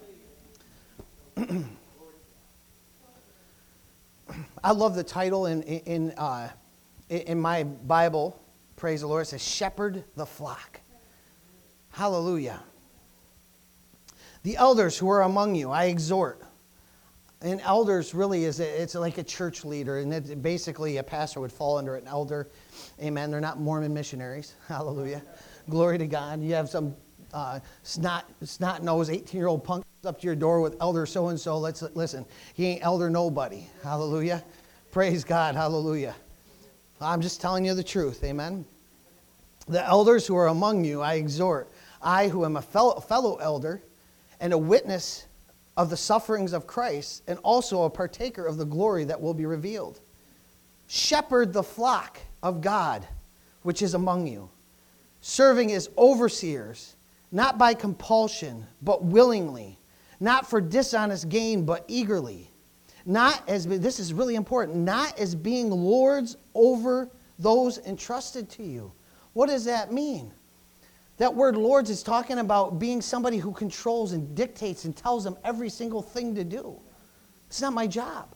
I love the title in my Bible. Praise the Lord. It says, Shepherd the flock. Hallelujah. The elders who are among you, I exhort. And elders really it's like a church leader, and basically a pastor would fall under an elder. Amen. They're not Mormon missionaries. Hallelujah. Glory to God. You have some snot-nosed 18-year-old punk up to your door with elder so-and-so. Let's listen. He ain't elder nobody. Hallelujah. Praise God. Hallelujah. I'm just telling you the truth. Amen. The elders who are among you, I exhort. I, who am a fellow elder and a witness of the sufferings of Christ, and also a partaker of the glory that will be revealed. Shepherd the flock of God, which is among you, serving as overseers, not by compulsion, but willingly, not for dishonest gain, but eagerly. Not as, this is really important, not as being lords over those entrusted to you. What does that mean? That word lords is talking about being somebody who controls and dictates and tells them every single thing to do. It's not my job.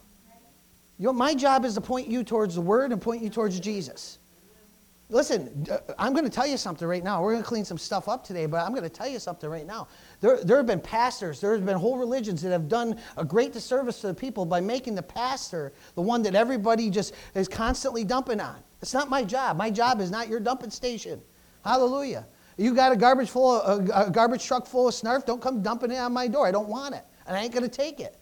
My job is to point you towards the Word and point you towards Jesus. Listen, I'm going to tell you something right now. We're going to clean some stuff up today, but I'm going to tell you something right now. There have been pastors, there have been whole religions that have done a great disservice to the people by making the pastor the one that everybody just is constantly dumping on. It's not my job. My job is not your dumping station. Hallelujah. You got a garbage truck full of snarf, don't come dumping it on my door. I don't want it, and I ain't going to take it.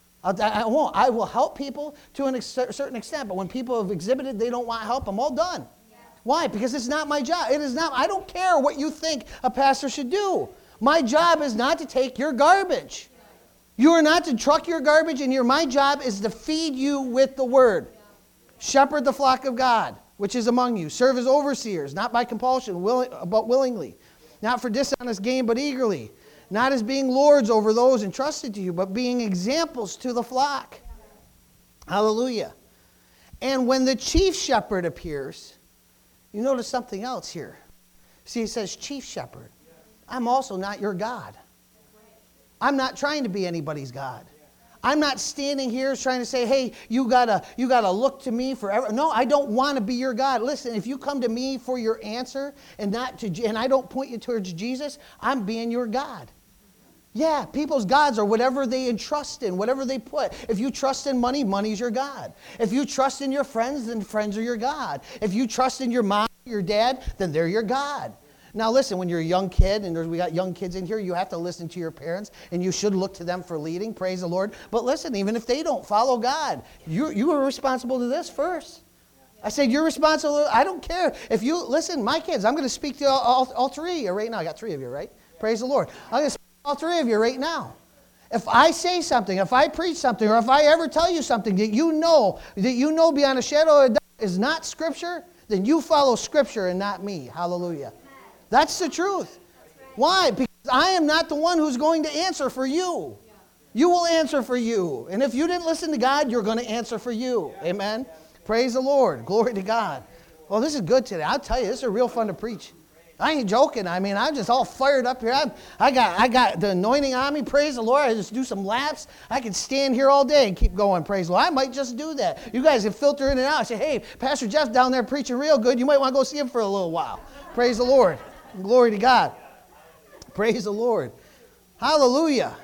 I won't. I will help people to a certain extent, but when people have exhibited they don't want help, I'm all done. Yeah. Why? Because it's not my job. It is not. I don't care what you think a pastor should do. My job is not to take your garbage. You are not to truck your garbage, and my job is to feed you with the Word. Shepherd the flock of God, which is among you. Serve as overseers, not by compulsion, but willingly. Not for dishonest gain, but eagerly. Not as being lords over those entrusted to you, but being examples to the flock. Hallelujah. And when the chief shepherd appears, you notice something else here. See, it says chief shepherd. I'm also not your God. I'm not trying to be anybody's God. I'm not standing here trying to say, hey, you gotta look to me forever. No, I don't want to be your God. Listen, if you come to me for your answer and I don't point you towards Jesus, I'm being your God. Yeah, people's gods are whatever they entrust in, whatever they put. If you trust in money, money's your God. If you trust in your friends, then friends are your God. If you trust in your mom, your dad, then they're your God. Now listen, when you're a young kid, and we got young kids in here, you have to listen to your parents, and you should look to them for leading, praise the Lord. But listen, even if they don't follow God, you are responsible to this first. I said, you're responsible. I don't care. If you, listen, my kids, I'm going to speak to all three of you right now. I got three of you, right? Praise the Lord. I'm going to speak to all three of you right now. If I say something, if I preach something, or if I ever tell you something that you know beyond a shadow of a doubt is not Scripture, then you follow Scripture and not me. Hallelujah. That's the truth. Why? Because I am not the one who's going to answer for you. You will answer for you. And if you didn't listen to God, you're going to answer for you. Amen? Praise the Lord. Glory to God. Well, this is good today. I'll tell you, this is real fun to preach. I ain't joking. I mean, I'm just all fired up here. I got the anointing on me. Praise the Lord. I just do some laps. I can stand here all day and keep going. Praise the Lord. I might just do that. You guys can filter in and out. Say, hey, Pastor Jeff down there preaching real good. You might want to go see him for a little while. Praise the Lord. Glory to God. Praise the Lord. Hallelujah.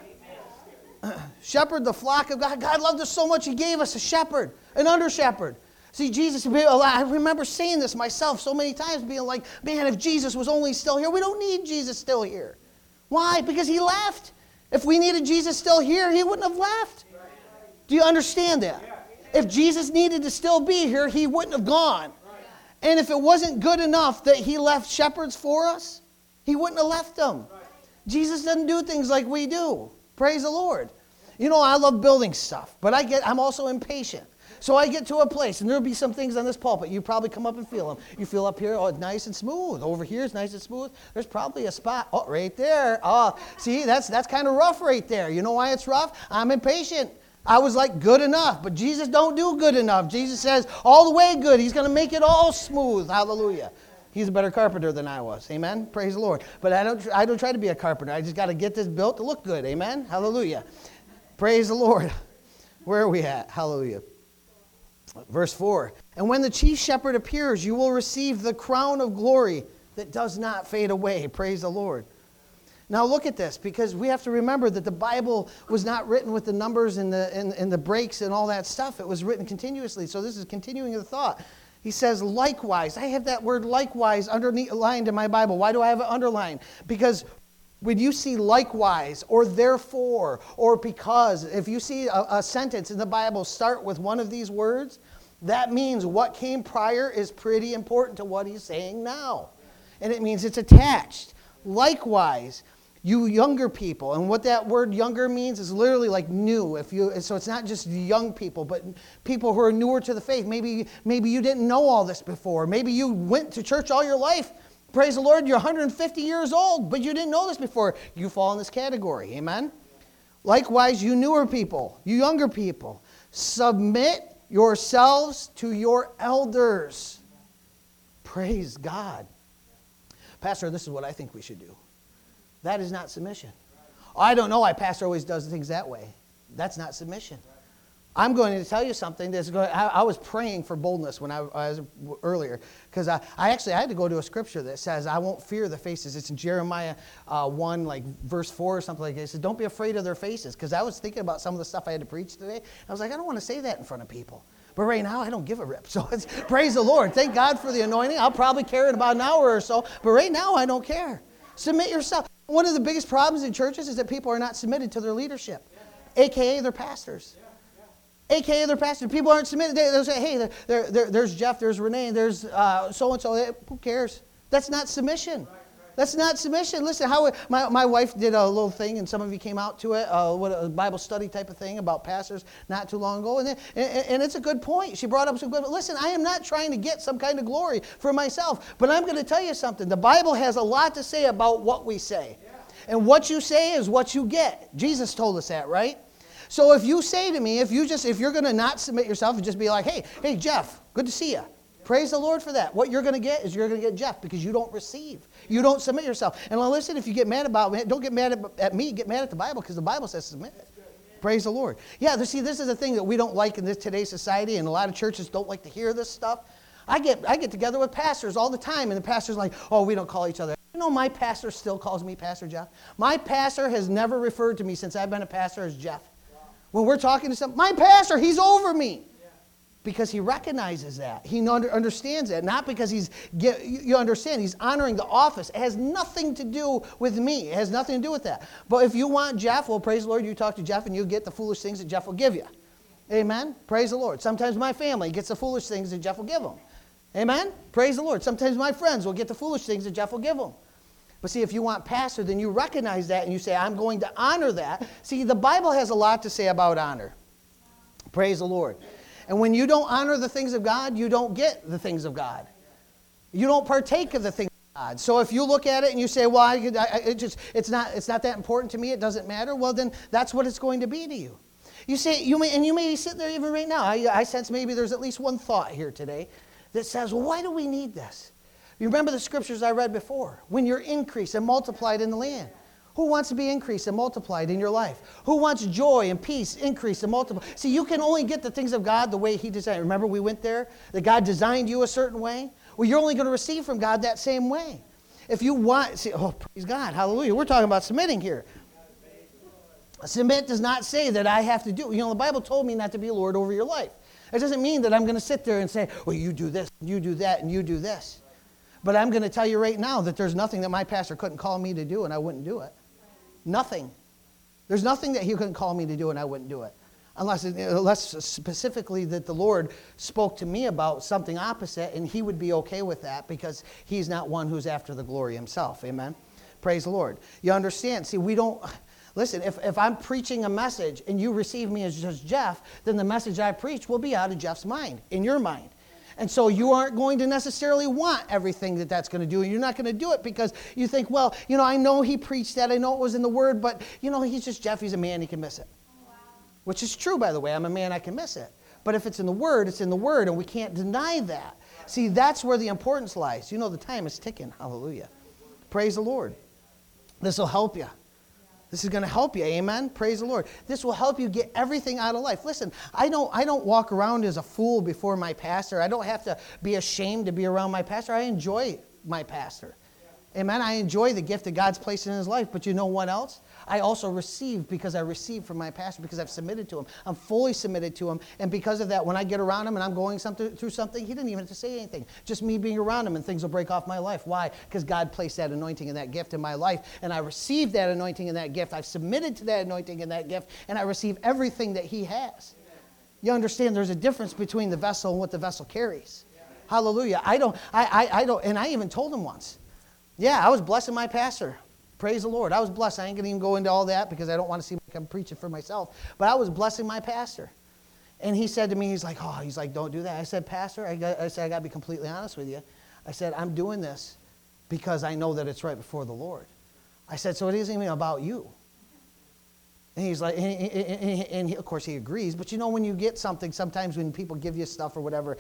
Shepherd the flock of God. God loved us so much, He gave us a shepherd, an under shepherd. See, Jesus, I remember saying this myself so many times, being like, man, if Jesus was only still here, we don't need Jesus still here. Why? Because He left. If we needed Jesus still here, He wouldn't have left. Do you understand that? If Jesus needed to still be here, He wouldn't have gone. And if it wasn't good enough that He left shepherds for us, He wouldn't have left them. Jesus doesn't do things like we do. Praise the Lord. You know, I love building stuff, but I'm also impatient. So I get to a place, and there'll be some things on this pulpit. You probably come up and feel them. You feel up here, oh, it's nice and smooth. Over here, it's nice and smooth. There's probably a spot, oh, right there. Oh, see, that's kind of rough right there. You know why it's rough? I'm impatient. I was like, good enough. But Jesus don't do good enough. Jesus says, all the way good. He's going to make it all smooth. Hallelujah. He's a better carpenter than I was. Amen? Praise the Lord. But I don't try to be a carpenter. I just got to get this built to look good. Amen? Hallelujah. Praise the Lord. Where are we at? Hallelujah. Verse 4. And when the chief shepherd appears, you will receive the crown of glory that does not fade away. Praise the Lord. Now look at this, because we have to remember that the Bible was not written with the numbers and the breaks and all that stuff. It was written continuously. So this is continuing the thought. He says, likewise. I have that word likewise underlined in my Bible. Why do I have it underlined? Because when you see likewise or therefore or because, if you see a sentence in the Bible start with one of these words, that means what came prior is pretty important to what he's saying now. And it means it's attached. Likewise, You younger people, and what that word younger means is literally like new. So it's not just young people, but people who are newer to the faith. Maybe you didn't know all this before. Maybe you went to church all your life. Praise the Lord, you're 150 years old, but you didn't know this before. You fall in this category, amen? Likewise, you newer people, you younger people, submit yourselves to your elders. Praise God. Pastor, this is what I think we should do. That is not submission. Oh, I don't know why pastor always does things that way. That's not submission. I'm going to tell you something. I was praying for boldness when I was earlier, because I had to go to a scripture that says, I won't fear the faces. It's in Jeremiah 1, like verse 4 or something like that. It says, don't be afraid of their faces, because I was thinking about some of the stuff I had to preach today. I was like, I don't want to say that in front of people. But right now, I don't give a rip. So praise the Lord. Thank God for the anointing. I'll probably carry it about an hour or so. But right now, I don't care. Submit yourself. One of the biggest problems in churches is that people are not submitted to their leadership, a.k.a. their pastors. A.k.a. their pastors. People aren't submitted. They'll say, hey, there's Jeff, there's Renee, there's so-and-so. Who cares? That's not submission. That's not submission. Listen, my wife did a little thing, and some of you came out to it, a Bible study type of thing about pastors not too long ago. And it's a good point. She brought up some good. Listen, I am not trying to get some kind of glory for myself, but I'm going to tell you something. The Bible has a lot to say about what we say. And what you say is what you get. Jesus told us that, right? So if you say to me, if you're going to not submit yourself and just be like, hey, Jeff, good to see you. Praise the Lord for that. What you're going to get is you're going to get Jeff, because you don't receive. You don't submit yourself. And listen, if you get mad about me, don't get mad at me, get mad at the Bible, because the Bible says submit. Praise the Lord. Yeah, see, this is a thing that we don't like in today's society, and a lot of churches don't like to hear this stuff. I get together with pastors all the time, and the pastor's like, oh, we don't call each other. You know, my pastor still calls me Pastor Jeff. My pastor has never referred to me since I've been a pastor as Jeff. When we're talking to someone, my pastor, he's over me. Because he recognizes that. He understands that. Not because you understand, he's honoring the office. It has nothing to do with me. It has nothing to do with that. But if you want Jeff, well, praise the Lord, you talk to Jeff and you get the foolish things that Jeff will give you. Amen? Praise the Lord. Sometimes my family gets the foolish things that Jeff will give them. Amen? Praise the Lord. Sometimes my friends will get the foolish things that Jeff will give them. But see, if you want pastor, then you recognize that and you say, I'm going to honor that. See, the Bible has a lot to say about honor. Praise the Lord. And when you don't honor the things of God, you don't get the things of God. You don't partake of the things of God. So if you look at it and you say, well, it's not that important to me, it doesn't matter, well, then that's what it's going to be to you. You say, you may be sitting there even right now. I sense maybe there's at least one thought here today that says, well, why do we need this? You remember the scriptures I read before? When you're increased and multiplied in the land. Who wants to be increased and multiplied in your life? Who wants joy and peace increased and multiplied? See, you can only get the things of God the way He designed. Remember we went there? That God designed you a certain way? Well, you're only going to receive from God that same way. If you want, see, oh, praise God, hallelujah. We're talking about submitting here. Submit does not say that I have to do. You know, the Bible told me not to be Lord over your life. It doesn't mean that I'm going to sit there and say, well, you do this, you do that, and you do this. But I'm going to tell you right now that there's nothing that my pastor couldn't call me to do and I wouldn't do it. Nothing. There's nothing that he couldn't call me to do and I wouldn't do it. Unless specifically that the Lord spoke to me about something opposite, and he would be okay with that because he's not one who's after the glory himself. Amen? Praise the Lord. You understand? See, we don't... Listen, if I'm preaching a message and you receive me as just Jeff, then the message I preach will be out of Jeff's mind, in your mind. And so you aren't going to necessarily want everything that's going to do. And you're not going to do it because you think, well, you know, I know he preached that. I know it was in the Word, but, you know, he's just Jeff. He's a man. He can miss it. Wow. Which is true, by the way. I'm a man. I can miss it. But if it's in the Word, it's in the Word, and we can't deny that. See, that's where the importance lies. You know, the time is ticking. Hallelujah. Praise the Lord. This will help you. This is going to help you. Amen? Praise the Lord. This will help you get everything out of life. Listen, I don't walk around as a fool before my pastor. I don't have to be ashamed to be around my pastor. I enjoy my pastor. Amen? I enjoy the gift that God's placed in his life. But you know what else? I also receive because I receive from my pastor because I've submitted to him. I'm fully submitted to him. And because of that, when I get around him and I'm going through something, he didn't even have to say anything. Just me being around him and things will break off my life. Why? Because God placed that anointing and that gift in my life. And I received that anointing and that gift. I've submitted to that anointing and that gift. And I receive everything that he has. You understand there's a difference between the vessel and what the vessel carries. Hallelujah. I don't, and I even told him once. Yeah, I was blessing my pastor. Praise the Lord. I was blessed. I ain't going to even go into all that because I don't want to seem like I'm preaching for myself. But I was blessing my pastor. And he said to me, he's like, don't do that. I said, Pastor, I got to be completely honest with you. I said, I'm doing this because I know that it's right before the Lord. I said, so it isn't even about you. And he's like, and of course he agrees. But you know, when you get something, sometimes when people give you stuff or whatever,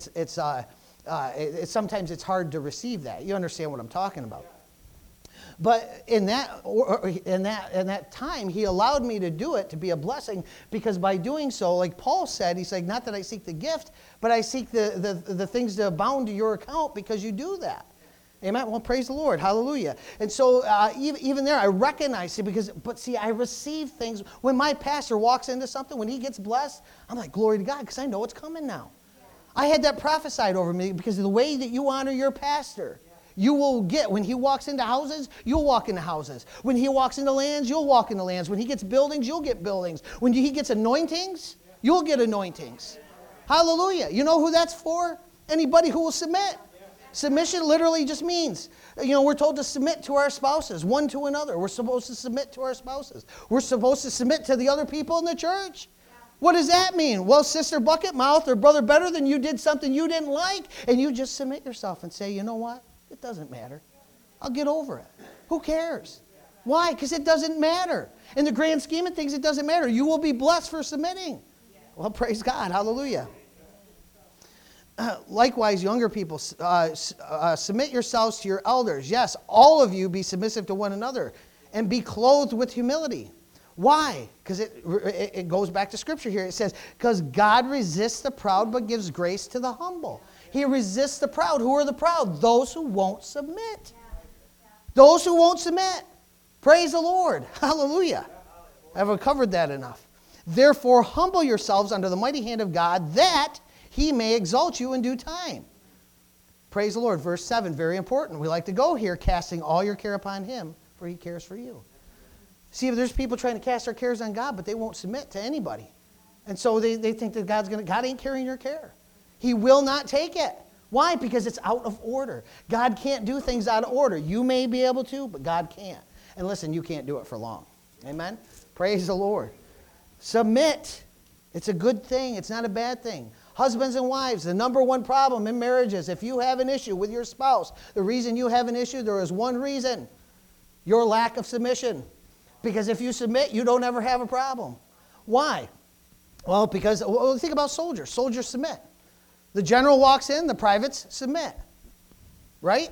sometimes it's hard to receive that. You understand what I'm talking about? But in that time, he allowed me to do it to be a blessing, because by doing so, like Paul said, he's like, not that I seek the gift, but I seek the things to abound to your account because you do that. Amen. Well, praise the Lord. Hallelujah. And so even there, I recognize it but I receive things. When my pastor walks into something, when he gets blessed, I'm like, glory to God, because I know it's coming now. I had that prophesied over me because of the way that you honor your pastor. You will get, when he walks into houses, you'll walk into houses. When he walks into lands, you'll walk into lands. When he gets buildings, you'll get buildings. When he gets anointings, you'll get anointings. Hallelujah. You know who that's for? Anybody who will submit. Submission literally just means, we're told to submit to our spouses, one to another. We're supposed to submit to our spouses. We're supposed to submit to the other people in the church. What does that mean? Well, Sister Bucket Mouth or Brother Better Than You did something you didn't like, and you just submit yourself and say, you know what? It doesn't matter. I'll get over it. Who cares? Why? Because it doesn't matter. In the grand scheme of things, it doesn't matter. You will be blessed for submitting. Well, praise God. Hallelujah. Likewise, younger people, submit yourselves to your elders. Yes, all of you be submissive to one another and be clothed with humility. Why? Because it goes back to Scripture here. It says, because God resists the proud but gives grace to the humble. He resists the proud. Who are the proud? Those who won't submit. Those who won't submit. Praise the Lord. Hallelujah. I've covered that enough. Therefore, humble yourselves under the mighty hand of God, that He may exalt you in due time. Praise the Lord. Verse 7, very important. We like to go here, casting all your care upon Him, for He cares for you. See, there's people trying to cast their cares on God, but they won't submit to anybody. And so they think that God ain't carrying your care. He will not take it. Why? Because it's out of order. God can't do things out of order. You may be able to, but God can't. And listen, you can't do it for long. Amen? Praise the Lord. Submit. It's a good thing. It's not a bad thing. Husbands and wives, the number one problem in marriages, if you have an issue with your spouse, the reason you have an issue, there is one reason: your lack of submission. Because if you submit, you don't ever have a problem. Why? Well, because think about soldiers. Soldiers submit. The general walks in, the privates submit. Right?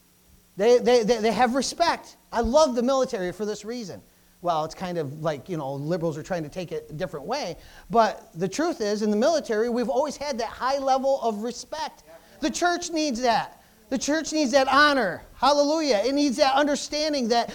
They have respect. I love the military for this reason. Well, it's kind of like, liberals are trying to take it a different way. But the truth is, in the military, we've always had that high level of respect. The church needs that. The church needs that honor. Hallelujah. It needs that understanding that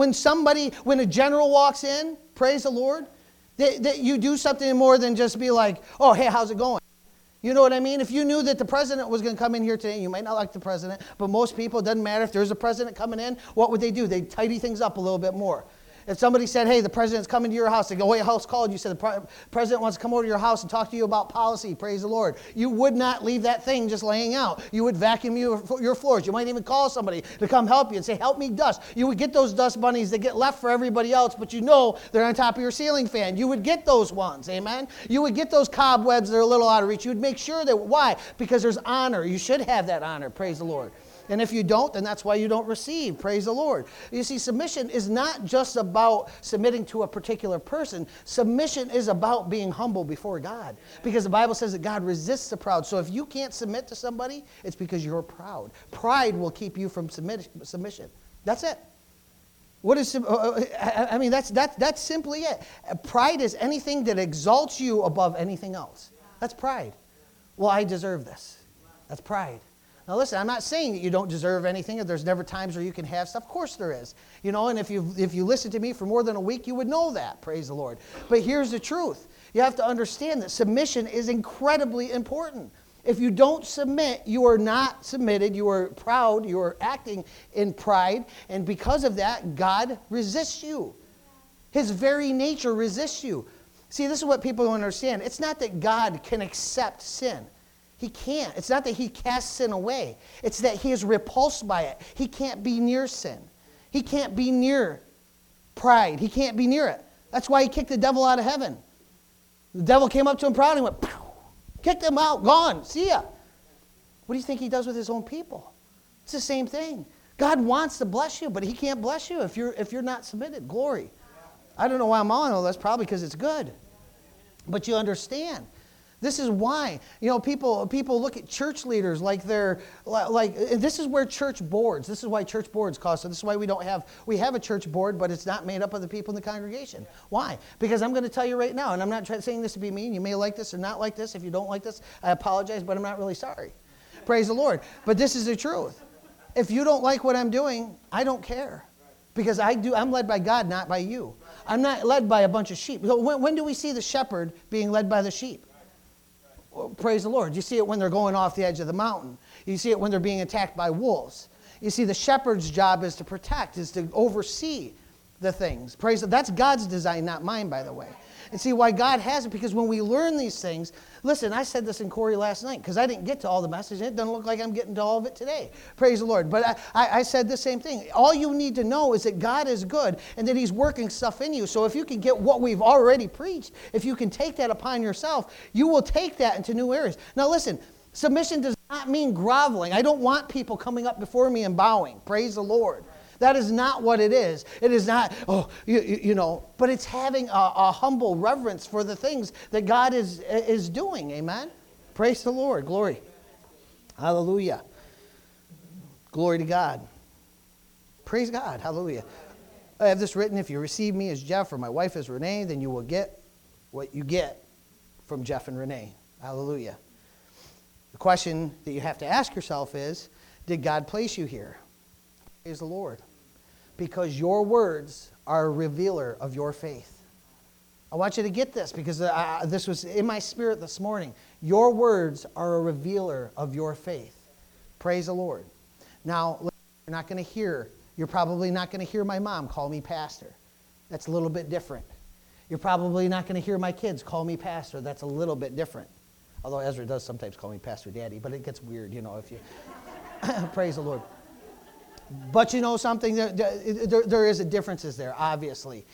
when a general walks in, praise the Lord, that you do something more than just be like, oh, hey, how's it going? You know what I mean? If you knew that the president was going to come in here today, you might not like the president, but most people, it doesn't matter if there's a president coming in, what would they do? They'd tidy things up a little bit more. If somebody said, hey, the president's coming to your house, they go, hey, house called. You said the president wants to come over to your house and talk to you about policy. Praise the Lord. You would not leave that thing just laying out. You would vacuum your floors. You might even call somebody to come help you and say, help me dust. You would get those dust bunnies that get left for everybody else, but you know they're on top of your ceiling fan. You would get those ones, amen? You would get those cobwebs that are a little out of reach. You would make sure that, why? Because there's honor. You should have that honor, praise the Lord. And if you don't, then that's why you don't receive. Praise the Lord. You see, submission is not just about submitting to a particular person. Submission is about being humble before God. Because the Bible says that God resists the proud. So if you can't submit to somebody, it's because you're proud. Pride will keep you from submission. That's it. What is? I mean, that's simply it. Pride is anything that exalts you above anything else. That's pride. Well, I deserve this. That's pride. Now listen, I'm not saying that you don't deserve anything, or there's never times where you can have stuff. Of course there is. And if you listen to me for more than a week, you would know that. Praise the Lord. But here's the truth. You have to understand that submission is incredibly important. If you don't submit, you are not submitted. You are proud. You are acting in pride. And because of that, God resists you. His very nature resists you. See, this is what people don't understand. It's not that God can accept sin. He can't. It's not that He casts sin away. It's that He is repulsed by it. He can't be near sin. He can't be near pride. He can't be near it. That's why he kicked the devil out of heaven. The devil came up to him proud and went, pow, kicked him out, gone, see ya. What do you think he does with his own people? It's the same thing. God wants to bless you, but he can't bless you if you're not submitted. Glory. I don't know why I'm on all this, probably because it's good. But you understand. This is why, people look at church leaders like they're, this is where church boards, this is why church boards cost, so this is why we have a church board, but it's not made up of the people in the congregation. Why? Because I'm going to tell you right now, and I'm not saying this to be mean, you may like this or not like this. If you don't like this, I apologize, but I'm not really sorry. Praise the Lord. But this is the truth. If you don't like what I'm doing, I don't care. Because I'm led by God, not by you. I'm not led by a bunch of sheep. When do we see the shepherd being led by the sheep? Well, praise the Lord. You see it when they're going off the edge of the mountain. You see it when they're being attacked by wolves. You see the shepherd's job is to protect, is to oversee the things. Praise the Lord. That's God's design, not mine, by the way. And see why God has it, because when we learn these things, listen, I said this in Corey last night, because I didn't get to all the message. It doesn't look like I'm getting to all of it today. Praise the Lord. But I said the same thing. All you need to know is that God is good and that he's working stuff in you. So if you can get what we've already preached, if you can take that upon yourself, you will take that into new areas. Now listen, submission does not mean groveling. I don't want people coming up before me and bowing. Praise the Lord. That is not what it is. It is not, but it's having a humble reverence for the things that God is doing. Amen? Praise the Lord. Glory. Hallelujah. Glory to God. Praise God. Hallelujah. I have this written, if you receive me as Jeff or my wife as Renee, then you will get what you get from Jeff and Renee. Hallelujah. The question that you have to ask yourself is, did God place you here? Praise the Lord. Because your words are a revealer of your faith. I want you to get this, because this was in my spirit this morning. Your words are a revealer of your faith. Praise the Lord. Now, you're probably not going to hear my mom call me pastor. That's a little bit different. You're probably not going to hear my kids call me pastor. That's a little bit different. Although Ezra does sometimes call me Pastor Daddy, but it gets weird, if you... Praise the Lord. But you know something, there is a differences there, obviously.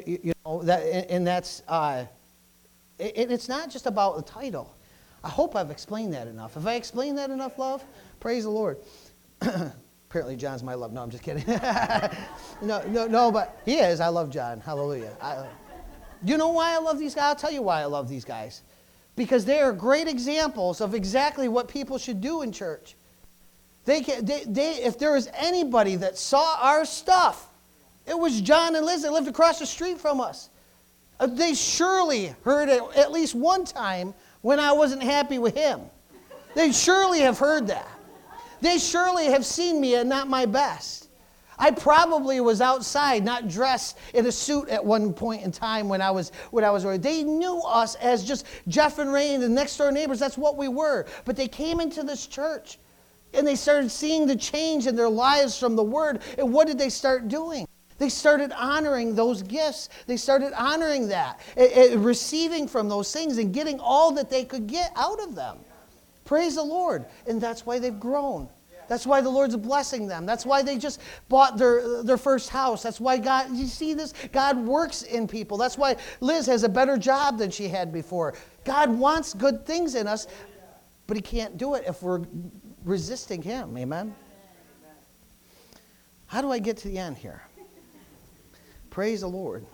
It's not just about the title. I hope I've explained that enough. Have I explained that enough, love? Praise the Lord. Apparently John's my love. No, I'm just kidding. No, but he is. I love John. Hallelujah. Do you know why I love these guys? I'll tell you why I love these guys. Because they are great examples of exactly what people should do in church. If there was anybody that saw our stuff, it was John and Liz that lived across the street from us. They surely heard it at least one time when I wasn't happy with him. They surely have heard that. They surely have seen me at not my best. I probably was outside, not dressed in a suit at one point in time when I was. They knew us as just Jeff and Ray and the next door neighbors. That's what we were. But they came into this church. And they started seeing the change in their lives from the Word. And what did they start doing? They started honoring those gifts. They started honoring that, receiving from those things and getting all that they could get out of them. Praise the Lord. And that's why they've grown. That's why the Lord's blessing them. That's why they just bought their first house. That's why God, you see this? God works in people. That's why Liz has a better job than she had before. God wants good things in us, but he can't do it if we're resisting him. Amen? How do I get to the end here? Praise the Lord.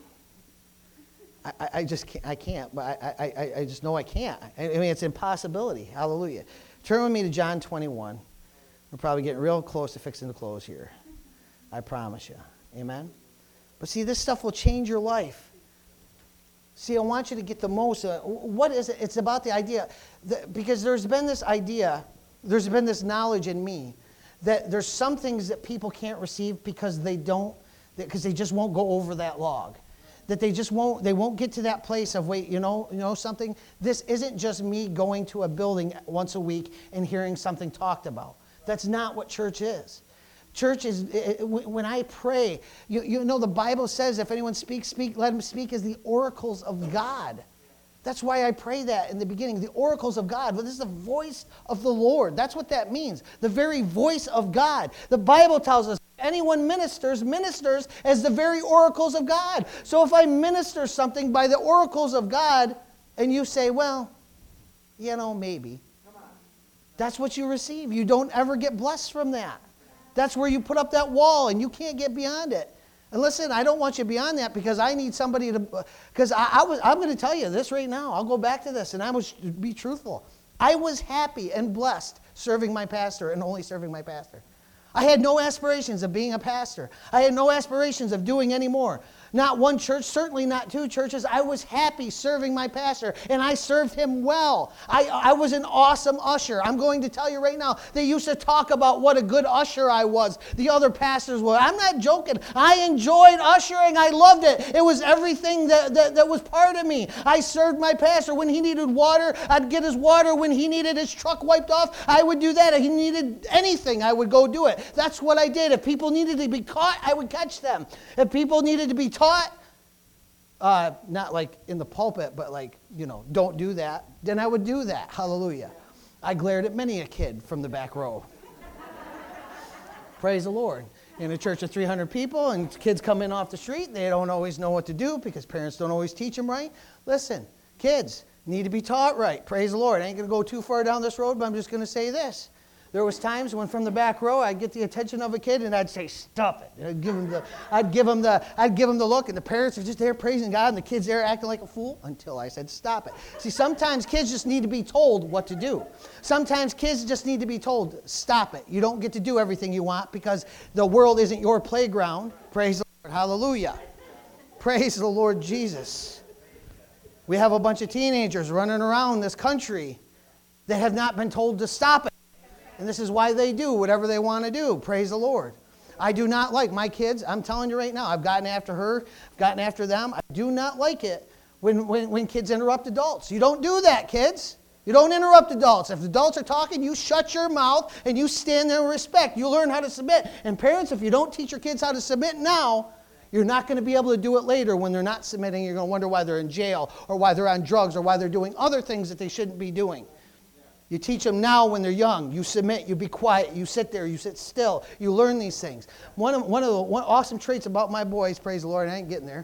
I just can't. I can't, but I just know I can't. I mean, it's an impossibility. Hallelujah. Turn with me to John 21. We're probably getting real close to fixing to close here. I promise you. Amen? But see, this stuff will change your life. See, I want you to get the most. What is it? It's about the idea. Because there's been this idea, there's been this knowledge in me that there's some things that people can't receive because they just won't go over that log. That they won't get to that place of, wait, you know something? This isn't just me going to a building once a week and hearing something talked about. That's not what church is. Church is, when I pray, the Bible says if anyone speaks, let him speak as the oracles of God. That's why I pray that in the beginning, the oracles of God. Well, this is the voice of the Lord. That's what that means, the very voice of God. The Bible tells us anyone ministers as the very oracles of God. So if I minister something by the oracles of God, and you say, well, maybe. That's what you receive. You don't ever get blessed from that. That's where you put up that wall, and you can't get beyond it. And listen, I don't want you beyond that because I need somebody to, because I'm going to tell you this right now. I'll go back to this, and I must be truthful. I was happy and blessed serving my pastor and only serving my pastor. I had no aspirations of being a pastor. I had no aspirations of doing any more. Not one church, certainly not two churches. I was happy serving my pastor, and I served him well. I was an awesome usher. I'm going to tell you right now, they used to talk about what a good usher I was. The other pastors were. I'm not joking. I enjoyed ushering. I loved it. It was everything that was part of me. I served my pastor. When he needed water, I'd get his water. When he needed his truck wiped off, I would do that. If he needed anything, I would go do it. That's what I did. If people needed to be caught, I would catch them. If people needed to be taught, not like in the pulpit, but don't do that, then I would do that. Hallelujah. I glared at many a kid from the back row. Praise the Lord. In a church of 300 people and kids come in off the street, they don't always know what to do because parents don't always teach them right. Listen, kids need to be taught right. Praise the Lord. I ain't going to go too far down this road, but I'm just going to say this. There was times when from the back row I'd get the attention of a kid and I'd say, "Stop it!" And I'd give him the look, and the parents are just there praising God, and the kid's there acting like a fool until I said, "Stop it." See, sometimes kids just need to be told what to do. Sometimes kids just need to be told, "Stop it. You don't get to do everything you want because the world isn't your playground." Praise the Lord. Hallelujah. Praise the Lord Jesus. We have a bunch of teenagers running around this country that have not been told to stop it. And this is why they do whatever they want to do. Praise the Lord. I do not like my kids. I'm telling you right now, I've gotten after her, I've gotten after them. I do not like it when kids interrupt adults. You don't do that, kids. You don't interrupt adults. If adults are talking, you shut your mouth and you stand there in respect. You learn how to submit. And parents, if you don't teach your kids how to submit now, you're not going to be able to do it later when they're not submitting. You're going to wonder why they're in jail or why they're on drugs or why they're doing other things that they shouldn't be doing. You teach them now when they're young. You submit. You be quiet. You sit there. You sit still. You learn these things. One of the awesome traits about my boys, praise the Lord, and I ain't getting there,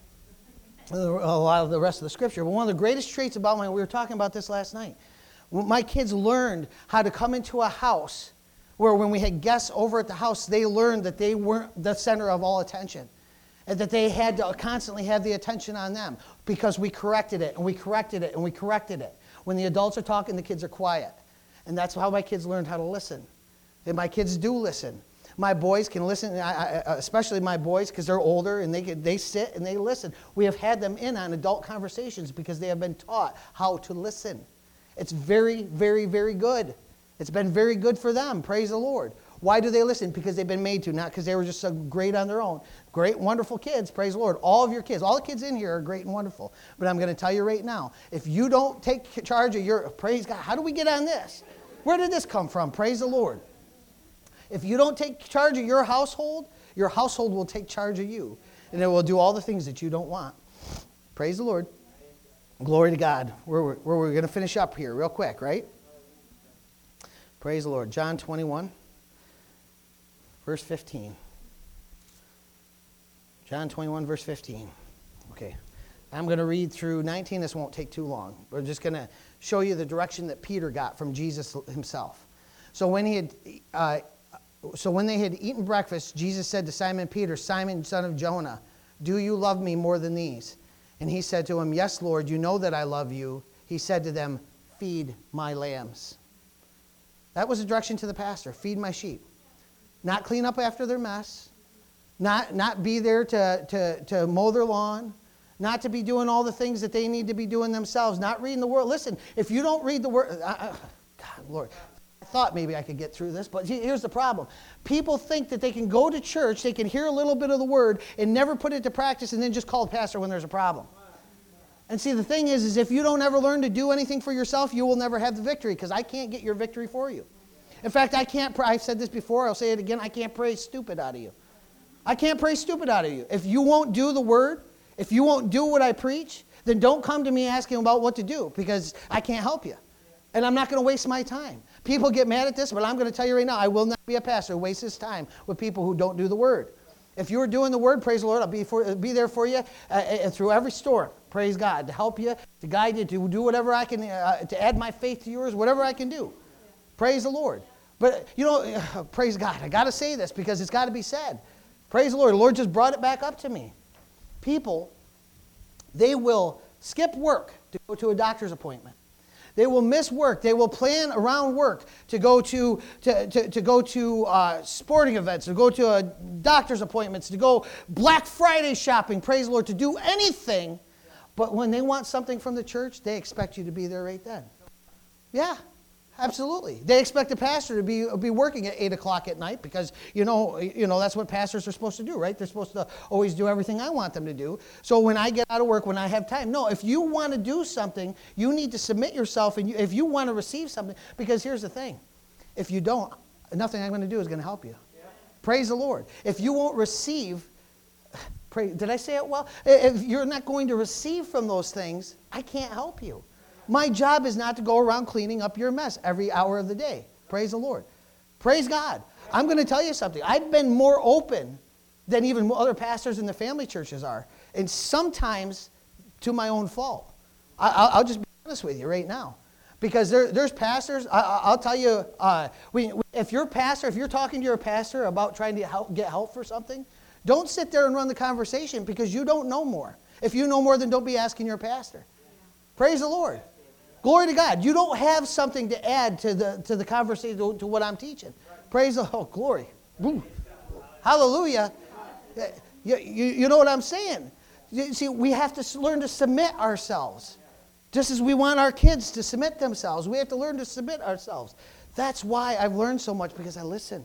a lot of the rest of the scripture, but one of the greatest traits about we were talking about this last night. My kids learned how to come into a house where when we had guests over at the house, they learned that they weren't the center of all attention. And that they had to constantly have the attention on them because we corrected it and we corrected it and we corrected it. When the adults are talking, the kids are quiet. And that's how my kids learned how to listen. And my kids do listen. My boys can listen, especially my boys because they're older and they sit and they listen. We have had them in on adult conversations because they have been taught how to listen. It's very, very, very good. It's been very good for them. Praise the Lord. Why do they listen? Because they've been made to, not because they were just so great on their own. Great, wonderful kids, praise the Lord. All of your kids, all the kids in here are great and wonderful. But I'm going to tell you right now, if you don't take charge of your, praise God, how do we get on this? Where did this come from? Praise the Lord. If you don't take charge of your household will take charge of you. And it will do all the things that you don't want. Praise the Lord. Glory to God. We're going to finish up here real quick, right? Praise the Lord. John 21. Verse 15. John 21, verse 15. Okay. I'm going to read through 19. This won't take too long. We're just going to show you the direction that Peter got from Jesus himself. So when they had eaten breakfast, Jesus said to Simon Peter, "Simon, son of Jonah, do you love me more than these?" And he said to him, "Yes, Lord, you know that I love you." He said to them, "Feed my lambs." That was a direction to the pastor. Feed my sheep. Not clean up after their mess, not be there to mow their lawn, not to be doing all the things that they need to be doing themselves, not reading the Word. Listen, if you don't read the Word, God, Lord, I thought maybe I could get through this, but here's the problem. People think that they can go to church, they can hear a little bit of the Word, and never put it to practice, and then just call the pastor when there's a problem. And see, the thing is if you don't ever learn to do anything for yourself, you will never have the victory, because I can't get your victory for you. In fact, I've said this before, I'll say it again, I can't pray stupid out of you. I can't pray stupid out of you. If you won't do the Word, if you won't do what I preach, then don't come to me asking about what to do, because I can't help you. And I'm not going to waste my time. People get mad at this, but I'm going to tell you right now, I will not be a pastor who wastes his time with people who don't do the word. If you're doing the word, praise the Lord, I'll be there for you through every storm. Praise God, to help you, to guide you, to do whatever I can, to add my faith to yours, whatever I can do. Praise the Lord. But, praise God. I got to say this because it's got to be said. Praise the Lord. The Lord just brought it back up to me. People, they will skip work to go to a doctor's appointment. They will miss work. They will plan around work to go to sporting events, to go to doctor's appointments, to go Black Friday shopping, praise the Lord, to do anything. But when they want something from the church, they expect you to be there right then. Yeah, absolutely. They expect the pastor to be working at 8 o'clock at night because, that's what pastors are supposed to do, right? They're supposed to always do everything I want them to do. So when I get out of work, when I have time, no, if you want to do something, you need to submit yourself, and if you want to receive something, because here's the thing. If you don't, nothing I'm going to do is going to help you. Yeah. Praise the Lord. If you won't receive, did I say it well? If you're not going to receive from those things, I can't help you. My job is not to go around cleaning up your mess every hour of the day. Praise the Lord. Praise God. I'm going to tell you something. I've been more open than even other pastors in the family churches are. And sometimes to my own fault. I'll just be honest with you right now. Because there's pastors, I'll tell you, if you're talking to your pastor about trying to get help for something, don't sit there and run the conversation because you don't know more. If you know more, then don't be asking your pastor. Praise the Lord. Glory to God. You don't have something to add to the conversation, to what I'm teaching. Praise the Lord. Glory. Woo. Hallelujah. You know what I'm saying? You see, we have to learn to submit ourselves. Just as we want our kids to submit themselves, we have to learn to submit ourselves. That's why I've learned so much, because I listen.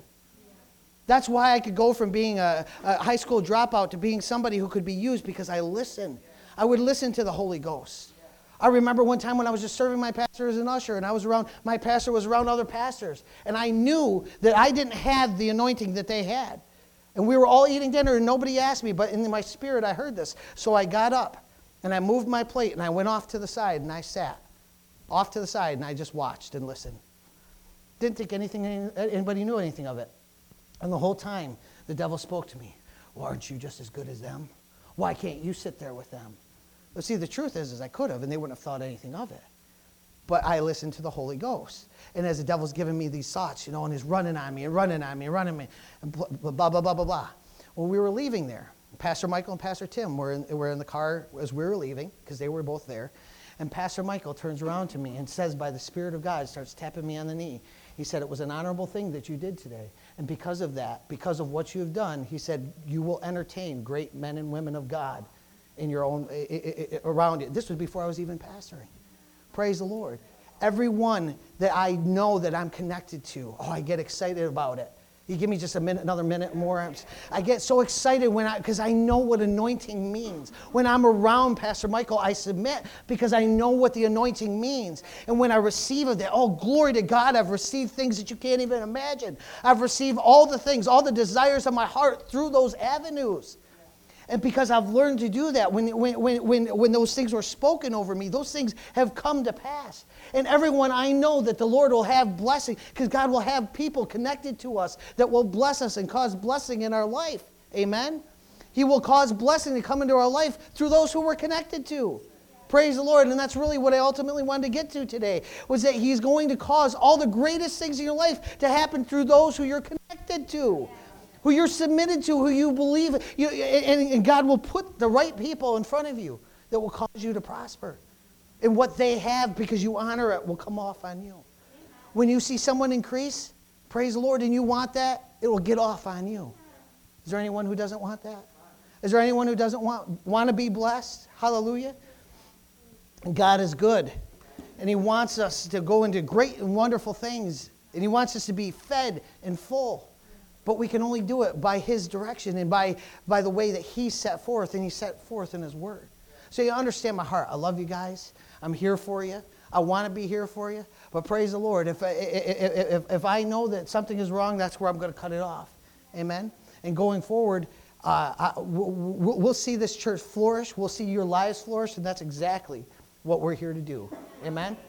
That's why I could go from being a high school dropout to being somebody who could be used, because I listen. I would listen to the Holy Ghost. I remember one time when I was just serving my pastor as an usher, and my pastor was around other pastors, and I knew that I didn't have the anointing that they had. And we were all eating dinner, and nobody asked me, but in my spirit I heard this. So I got up, and I moved my plate, and I went off to the side, and I sat off to the side, and I just watched and listened. Didn't think anybody knew anything of it. And the whole time, the devil spoke to me. Well, aren't you just as good as them? Why can't you sit there with them? But see, the truth is I could have, and they wouldn't have thought anything of it. But I listened to the Holy Ghost. And as the devil's giving me these thoughts, and he's running on me, and running on me, and running on me, and blah, blah, blah, blah, blah, blah. When we were leaving there, Pastor Michael and Pastor Tim were in the car as we were leaving, because they were both there. And Pastor Michael turns around to me and says, by the Spirit of God, starts tapping me on the knee. He said, it was an honorable thing that you did today. And because of that, because of what you've done, he said, you will entertain great men and women of God in your own, around you. This was before I was even pastoring. Praise the Lord. Everyone that I know that I'm connected to, I get excited about it. You give me just another minute more. I get so excited because I know what anointing means. When I'm around Pastor Michael, I submit because I know what the anointing means. And when I receive of that, glory to God, I've received things that you can't even imagine. I've received all the things, all the desires of my heart through those avenues. And because I've learned to do that, when those things were spoken over me, those things have come to pass. And everyone I know that the Lord will have blessing, because God will have people connected to us that will bless us and cause blessing in our life. Amen? He will cause blessing to come into our life through those who we're connected to. Praise the Lord. And that's really what I ultimately wanted to get to today, was that He's going to cause all the greatest things in your life to happen through those who you're connected to, who you're submitted to, who you believe. And God will put the right people in front of you that will cause you to prosper. And what they have, because you honor it, will come off on you. When you see someone increase, praise the Lord, and you want that, it will get off on you. Is there anyone who doesn't want that? Is there anyone who doesn't want to be blessed? Hallelujah. And God is good. And He wants us to go into great and wonderful things. And He wants us to be fed and full. But we can only do it by His direction and by the way that He set forth, and He set forth in His Word. So you understand my heart. I love you guys. I'm here for you. I want to be here for you. But praise the Lord. If I know that something is wrong, that's where I'm going to cut it off. Amen? And going forward, we'll see this church flourish. We'll see your lives flourish, and that's exactly what we're here to do. Amen?